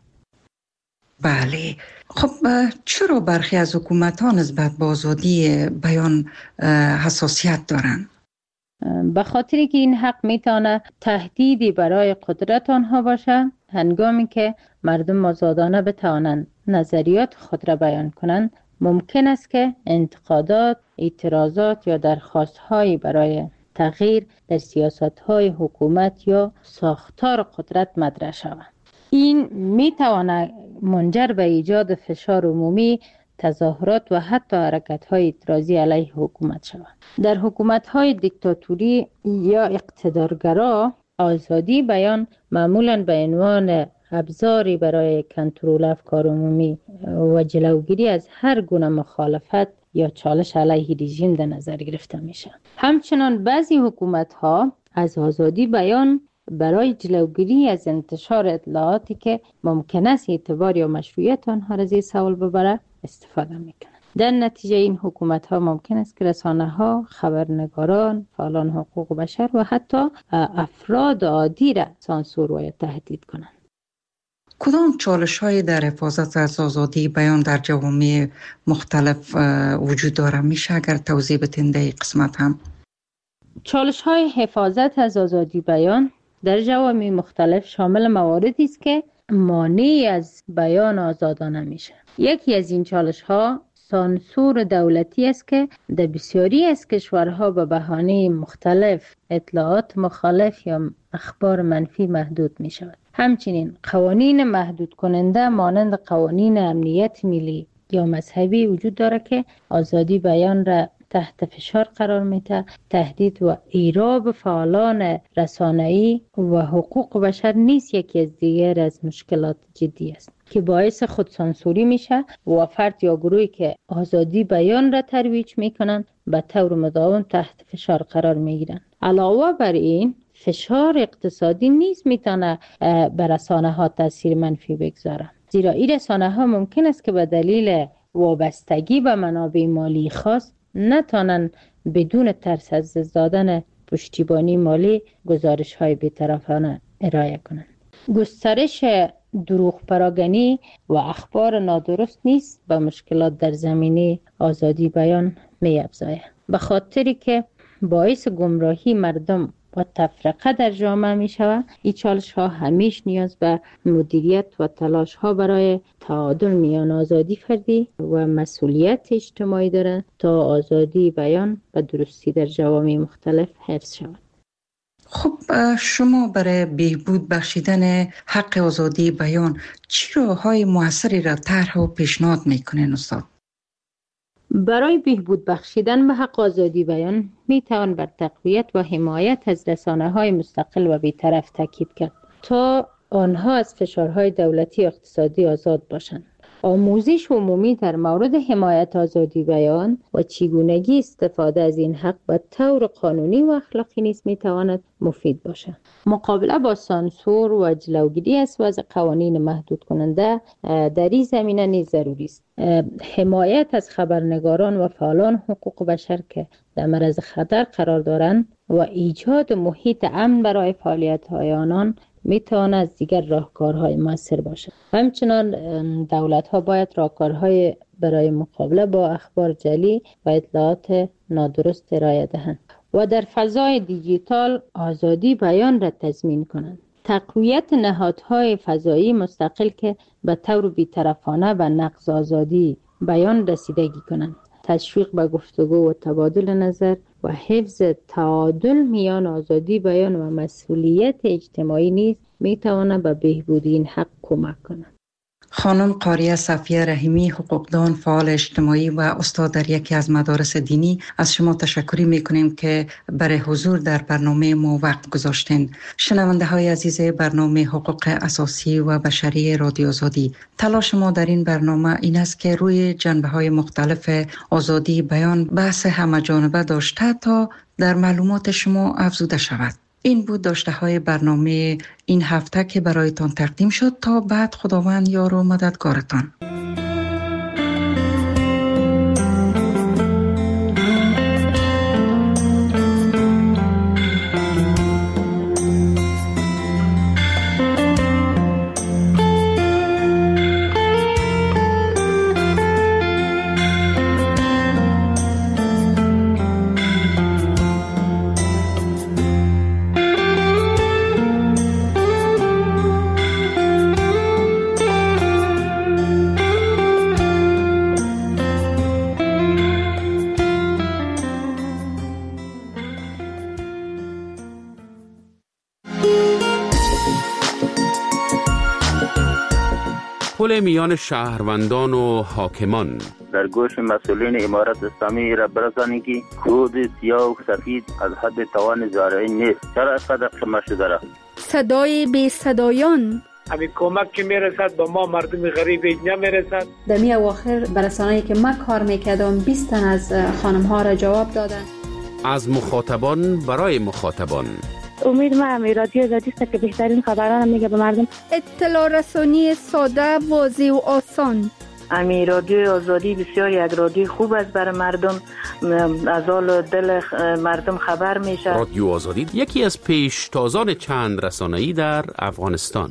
بله، خب چرا برخی از حکومت ها نسبت به آزادی بیان حساسیت دارند؟ به خاطری که این حق میتونه تهدیدی برای قدرت آنها باشه، هنگامی که مردم آزادانه بتوانند نظریات خود را بیان کنند، ممکن است که انتقادات، اعتراضات یا درخواست‌هایی برای تغییر در سیاست‌های حکومت یا ساختار قدرت مطرح شود. این میتواند منجر به ایجاد فشار عمومی، تظاهرات و حتی حرکت‌های اعتراضی علیه حکومت شود. در حکومت‌های دیکتاتوری یا اقتدارگرا، آزادی بیان معمولاً به عنوان ابزاری برای کنترل افکار عمومی و جلوگیری از هر گونه مخالفت یا چالش علیه رژیم در نظر گرفته میشه. همچنان بعضی حکومت‌ها از آزادی بیان برای جلوگیری از انتشار اطلاعاتی که ممکن است اعتبار یا مشروعیت آنها را زیر سوال ببره استفاده میکنند. در نتیجه این حکومت‌ها ممکن است که رسانه‌ها، خبرنگاران، فعالان حقوق بشر و حتی افراد عادی را سانسور و تهدید کنند. کدام چالش های در حفاظت از آزادی بیان در جوامع مختلف وجود داره؟ میشه اگر توضیح بدین در این قسمت هم؟ چالش های حفاظت از آزادی بیان در جوامع مختلف شامل مواردی است که مانع از بیان آزادانه میشه. یکی از این چالش ها سانسور دولتی است که در بسیاری از کشورها به بهانه مختلف اطلاعات مخالف یا اخبار منفی محدود می شود. همچنین قوانین محدود کننده مانند قوانین امنیت ملی یا مذهبی وجود داره که آزادی بیان را تحت فشار قرار میده. تهدید و ایراب فعالان رسانه‌ای و حقوق بشر نیز یکی از دیگر از مشکلات جدی است که باعث خودسانسوری میشه و فرد یا گروهی که آزادی بیان را ترویج میکنن به طور مداوم تحت فشار قرار میگیرن. علاوه بر این فشار اقتصادی نیز میتونه بر رسانه ها تاثیر منفی بگذاره، زیرا این رسانه ها ممکن است که به دلیل وابستگی به منابع مالی خاص نتونن بدون ترس از دادن پشتیبانی مالی گزارش های بی‌طرفانه ارائه کنند. گسترش دروغ پراگنی و اخبار نادرست نیست به مشکلات در زمینه آزادی بیان می افزاید، به خاطری که باعث گمراهی مردم و تفرقه در جامعه می شود. این چالش ها همیش نیاز به مدیریت و تلاش ها برای تعادل میان آزادی فردی و مسئولیت اجتماعی دارند تا آزادی بیان و درستی در جوامع مختلف حفظ شود. خب شما برای بهبود بخشیدن حق آزادی بیان چه راه‌های موثری را طرح و پیشنهاد میکنین استاد؟ برای بهبود بخشیدن به حق آزادی بیان می توان بر تقویت و حمایت از رسانه‌های مستقل و بی‌طرف تاکید کرد تا آنها از فشارهای دولتی و اقتصادی آزاد باشند. آموزش عمومی در مورد حمایت آزادی بیان و چگونگی استفاده از این حق به طور قانونی و اخلاقی نیز می تواند مفید باشد. مقابله با سانسور و جلوگیری از وضع قوانین محدود کننده در این زمینه نیز ضروری است. حمایت از خبرنگاران و فعالان حقوق بشر که در معرض خطر قرار دارند و ایجاد محیط امن برای فعالیت‌های آنان می تواند از دیگر راهکارهای موثر باشد. همچنان دولت‌ها باید راهکارهای برای مقابله با اخبار جعلی و اطلاعات نادرست ارائه دهند و در فضای دیجیتال آزادی بیان را تضمین کنند. تقویت نهادهای فضایی مستقل که به طور بی‌طرفانه به نقض آزادی بیان رسیدگی کنند. تشویق به گفتگو و تبادل نظر و حفظ تعادل میان آزادی بیان و مسئولیت اجتماعی نیز می تواند به بهبود این حق کمک کند. خب خانم قاریه صفیه رحیمی، حقوقدان، فعال اجتماعی و استاد در یکی از مدارس دینی، از شما تشکر میکنیم که برای حضور در برنامه ما وقت گذاشتین. شنونده های عزیز برنامه حقوق اساسی و بشری رادیو آزادی، تلاش ما در این برنامه این است که روی جنبه های مختلف آزادی بیان بحث همه جانبه داشته تا در معلومات شما افزوده شود. این بود داشته های برنامه این هفته که برایتان تقدیم شد. تا بعد خداوند یار و مددگارتان. پل میان شهروندان و حاکمان. در گوش مسئولین امارت اسلامی را برسانید که کود سیاه و سفید از حد توان زارعی نیست. چرا اینقدر شما شده را؟ صدای بی صدایان. همین کمک که میرسد با ما مردم غریب نمیرسد. در می اواخر برسانه‌ای که من کار میکردم بیست تن از خانم ها را جواب دادن. از مخاطبان برای مخاطبان. امید ما همی رادیو آزادی است که بهترین خبران میگه به مردم. اطلاع رسانی ساده، واضح و آسان. امی رادیو آزادی بسیار یک رادیو خوب است برای مردم، از حال دل مردم خبر میشه. رادیو آزادی یکی از پیشتازان چند رسانه‌ای در افغانستان.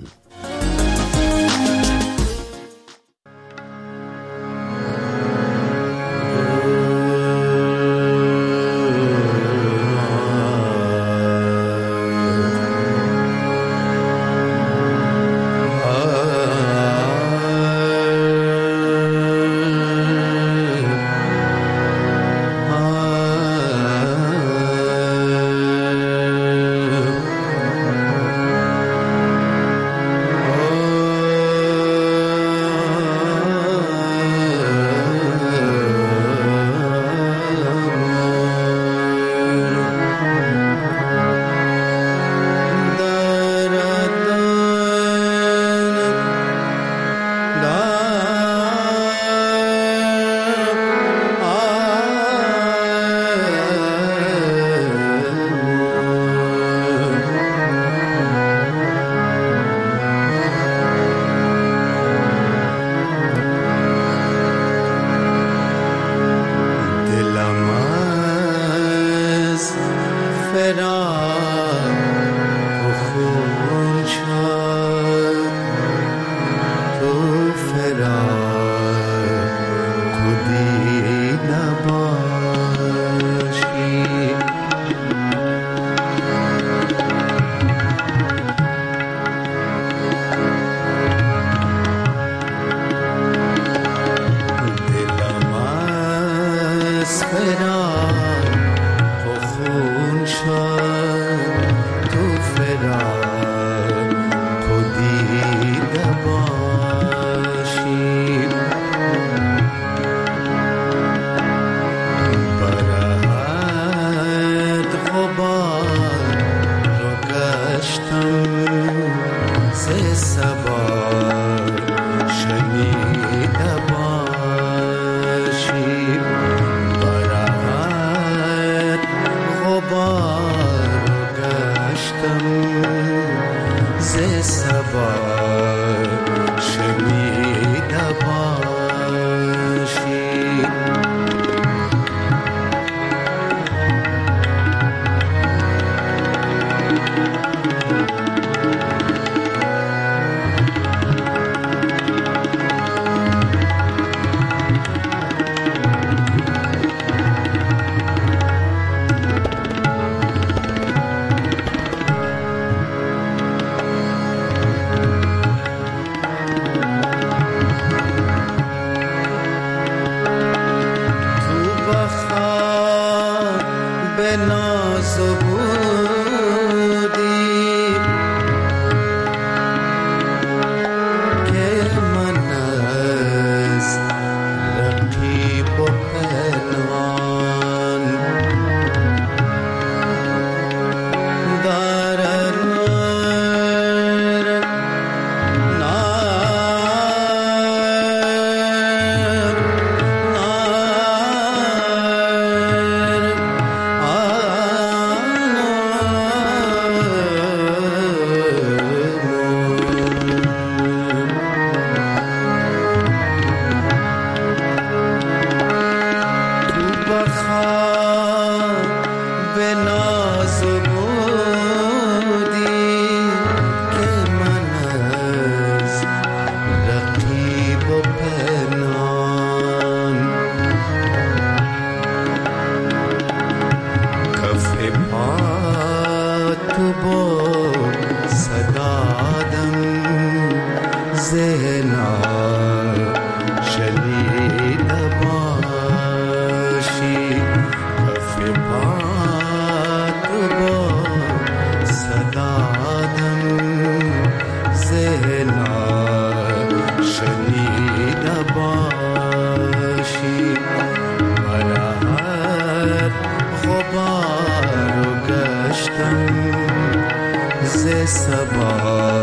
صبا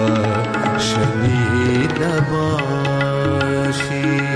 شنیده باشی.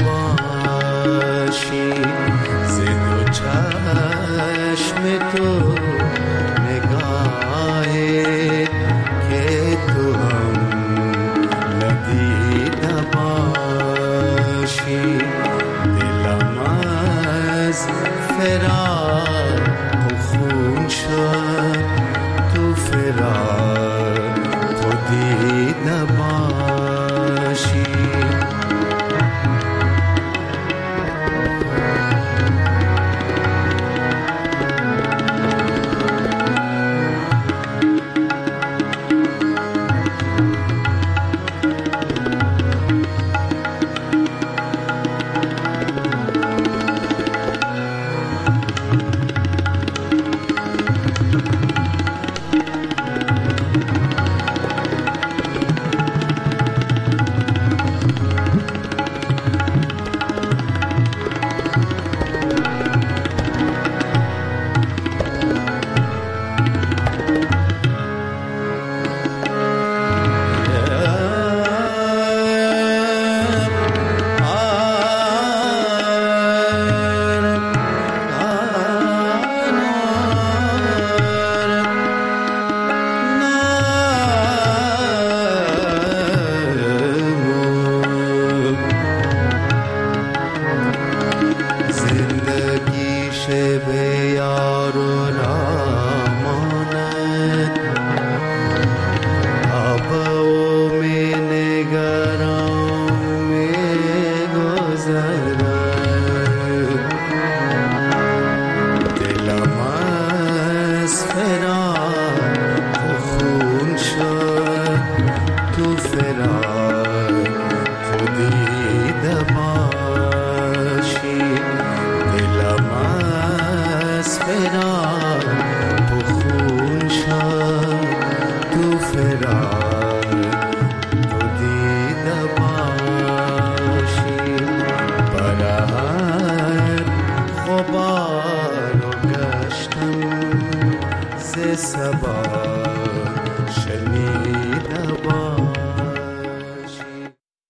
ز دو چشم تو